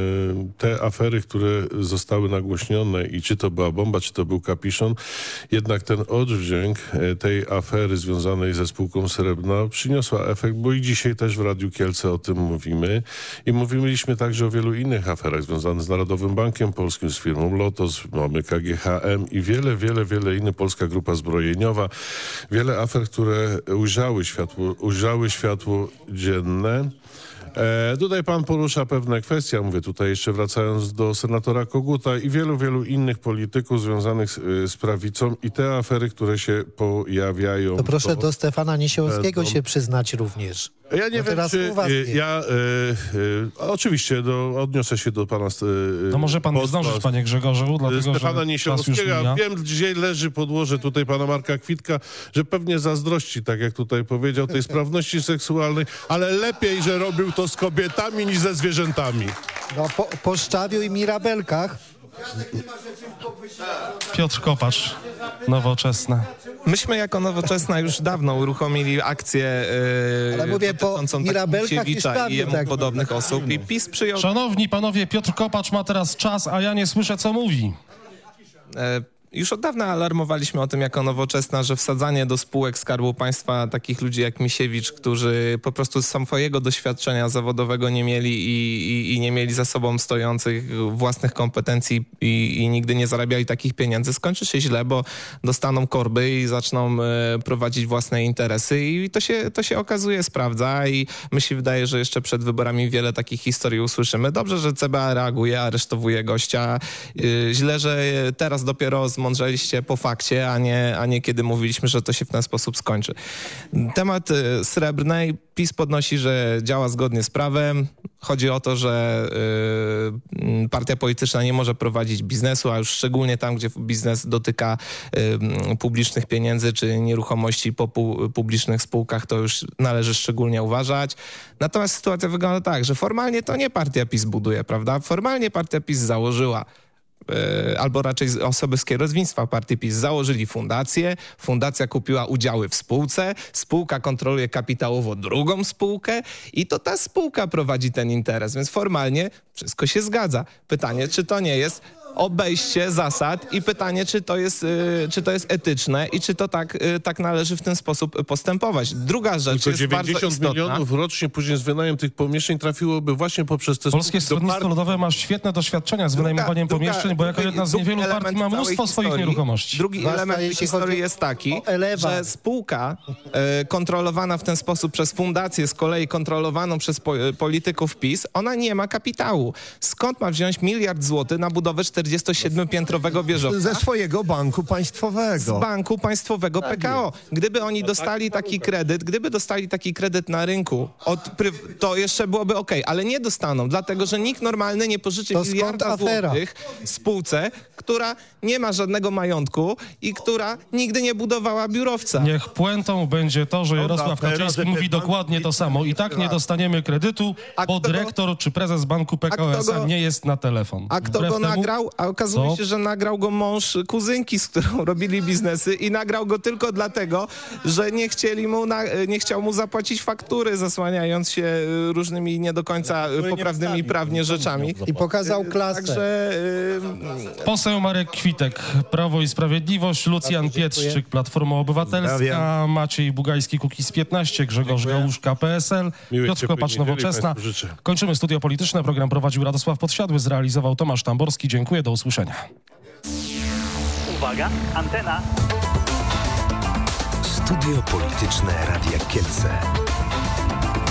te afery, które zostały nagłośnione i czy to była bomba, czy to był Kapiszon, jednak ten oddźwięk tej afery związanej ze spółką Srebrna przyniosła efekt, bo i dzisiaj też w Radiu Kielce o tym mówimy i mówiliśmy także o wielu innych aferach związanych z Narodowym Bankiem Polskim, z firmą Lotos, mamy K G H M i wiele, wiele, wiele innych, Polska Grupa Zbrojeniowa, wiele afer, które ujrzały światło, ujrzały światło dzienne. E, tutaj pan porusza pewne kwestie, mówię tutaj jeszcze wracając do senatora Koguta i wielu, wielu innych polityków związanych z, z prawicą i te afery, które się pojawiają. To proszę to, do Stefana Niesiołowskiego to, się przyznać również. Ja nie no wiem, czy ja e, e, oczywiście do, odniosę się do pana e, To może pan nie zdążyć, panie Grzegorzu, dlatego, Stefana że Niesiołowskiego. Ja wiem, gdzie leży podłoże tutaj pana Marka Kwitka, że pewnie zazdrości, tak jak tutaj powiedział, tej sprawności seksualnej, ale lepiej, że robił to z kobietami niż ze zwierzętami. No po, po Szczawiu i Mirabelkach. Piotr Kopacz, Nowoczesna. Myśmy jako Nowoczesna już dawno uruchomili akcję yy, Ale mówię po Mirabelkach i Szczawiu, i jemu tak. podobnych osób i PiS przyjął... Szanowni panowie, Piotr Kopacz ma teraz czas, a ja nie słyszę, co mówi. E, Już od dawna alarmowaliśmy o tym jako Nowoczesna, że wsadzanie do spółek Skarbu Państwa takich ludzi jak Misiewicz, którzy po prostu z swojego doświadczenia zawodowego nie mieli i, i, i nie mieli za sobą stojących własnych kompetencji i, i nigdy nie zarabiali takich pieniędzy, skończy się źle, bo dostaną korby i zaczną e, prowadzić własne interesy i to się, to się okazuje sprawdza i mi się wydaje, że jeszcze przed wyborami wiele takich historii usłyszymy. Dobrze, że C B A reaguje, aresztowuje gościa. E, źle, że teraz dopiero z mądrzeliście po fakcie, a nie, a nie kiedy mówiliśmy, że to się w ten sposób skończy. Temat y, Srebrnej. PiS podnosi, że działa zgodnie z prawem. Chodzi o to, że y, partia polityczna nie może prowadzić biznesu, a już szczególnie tam, gdzie biznes dotyka y, publicznych pieniędzy czy nieruchomości po pu, publicznych spółkach, to już należy szczególnie uważać. Natomiast sytuacja wygląda tak, że formalnie to nie partia PiS buduje, prawda? Formalnie partia PiS założyła albo raczej osoby z kierownictwa partii PiS założyli fundację, fundacja kupiła udziały w spółce, spółka kontroluje kapitałowo drugą spółkę i to ta spółka prowadzi ten interes, więc formalnie wszystko się zgadza. Pytanie, czy to nie jest obejście zasad i pytanie, czy to jest, y, czy to jest etyczne i czy to tak, y, tak należy w ten sposób postępować. Druga rzecz Tylko jest bardzo dziewięćdziesiąt istotna. milionów rocznie później z wynajem tych pomieszczeń trafiłoby właśnie poprzez te Polskie Stronnictwo partii. Ludowe ma świetne doświadczenia z wynajmowaniem Druga- pomieszczeń, bo jako drugi- jedna z drugi niewielu element partii ma całej mnóstwo swoich historii- nieruchomości. Drugi Zwłaszcza element tej jeśli historii chodzi jest taki, o elewat. że spółka e, kontrolowana w ten sposób przez fundację, z kolei kontrolowaną przez po, polityków PiS, ona nie ma kapitału. Skąd ma wziąć miliard złotych na budowę czterdziestosiedmiopiętrowego wieżowca? Ze swojego banku państwowego. Z banku państwowego P K O. Gdyby oni dostali taki kredyt, gdyby dostali taki kredyt na rynku, od, pry- to jeszcze byłoby okej, ale nie dostaną, dlatego że nikt normalny nie pożyczy To skąd miliarda afera? złotych spółce, która nie ma żadnego majątku i która nigdy nie budowała biurowca. Niech puentą będzie to, że Jarosław Dobra, Kaczyński teraz mówi pan- dokładnie to samo. I tak nie dostaniemy kredytu, A bo kto go- dyrektor czy prezes banku P K O a kto S A go- nie jest na telefon. A kto Wbrew go temu- nagrał? a okazuje Co? się, że nagrał go mąż kuzynki, z którą robili biznesy i nagrał go tylko dlatego, że nie chcieli mu, na, nie chciał mu zapłacić faktury, zasłaniając się różnymi nie do końca poprawnymi prawnie rzeczami. I pokazał klasę. Także y, Poseł Marek Kwitek, Prawo i Sprawiedliwość, Lucjan Pietrzyk, Platforma Obywatelska, Pozdrawiam. Maciej Bugajski, Kukiz piętnaście, Grzegorz Gałuszka, P S L, Miłej, Piotr ciepłej Kopacz, niedzieli Nowoczesna. państwu życzę. Kończymy Studio Polityczne. Program prowadził Radosław Podsiadły, zrealizował Tomasz Tamborski. Dziękuję, do usłyszenia. Uwaga, antena. Studio Polityczne Radia Kielce.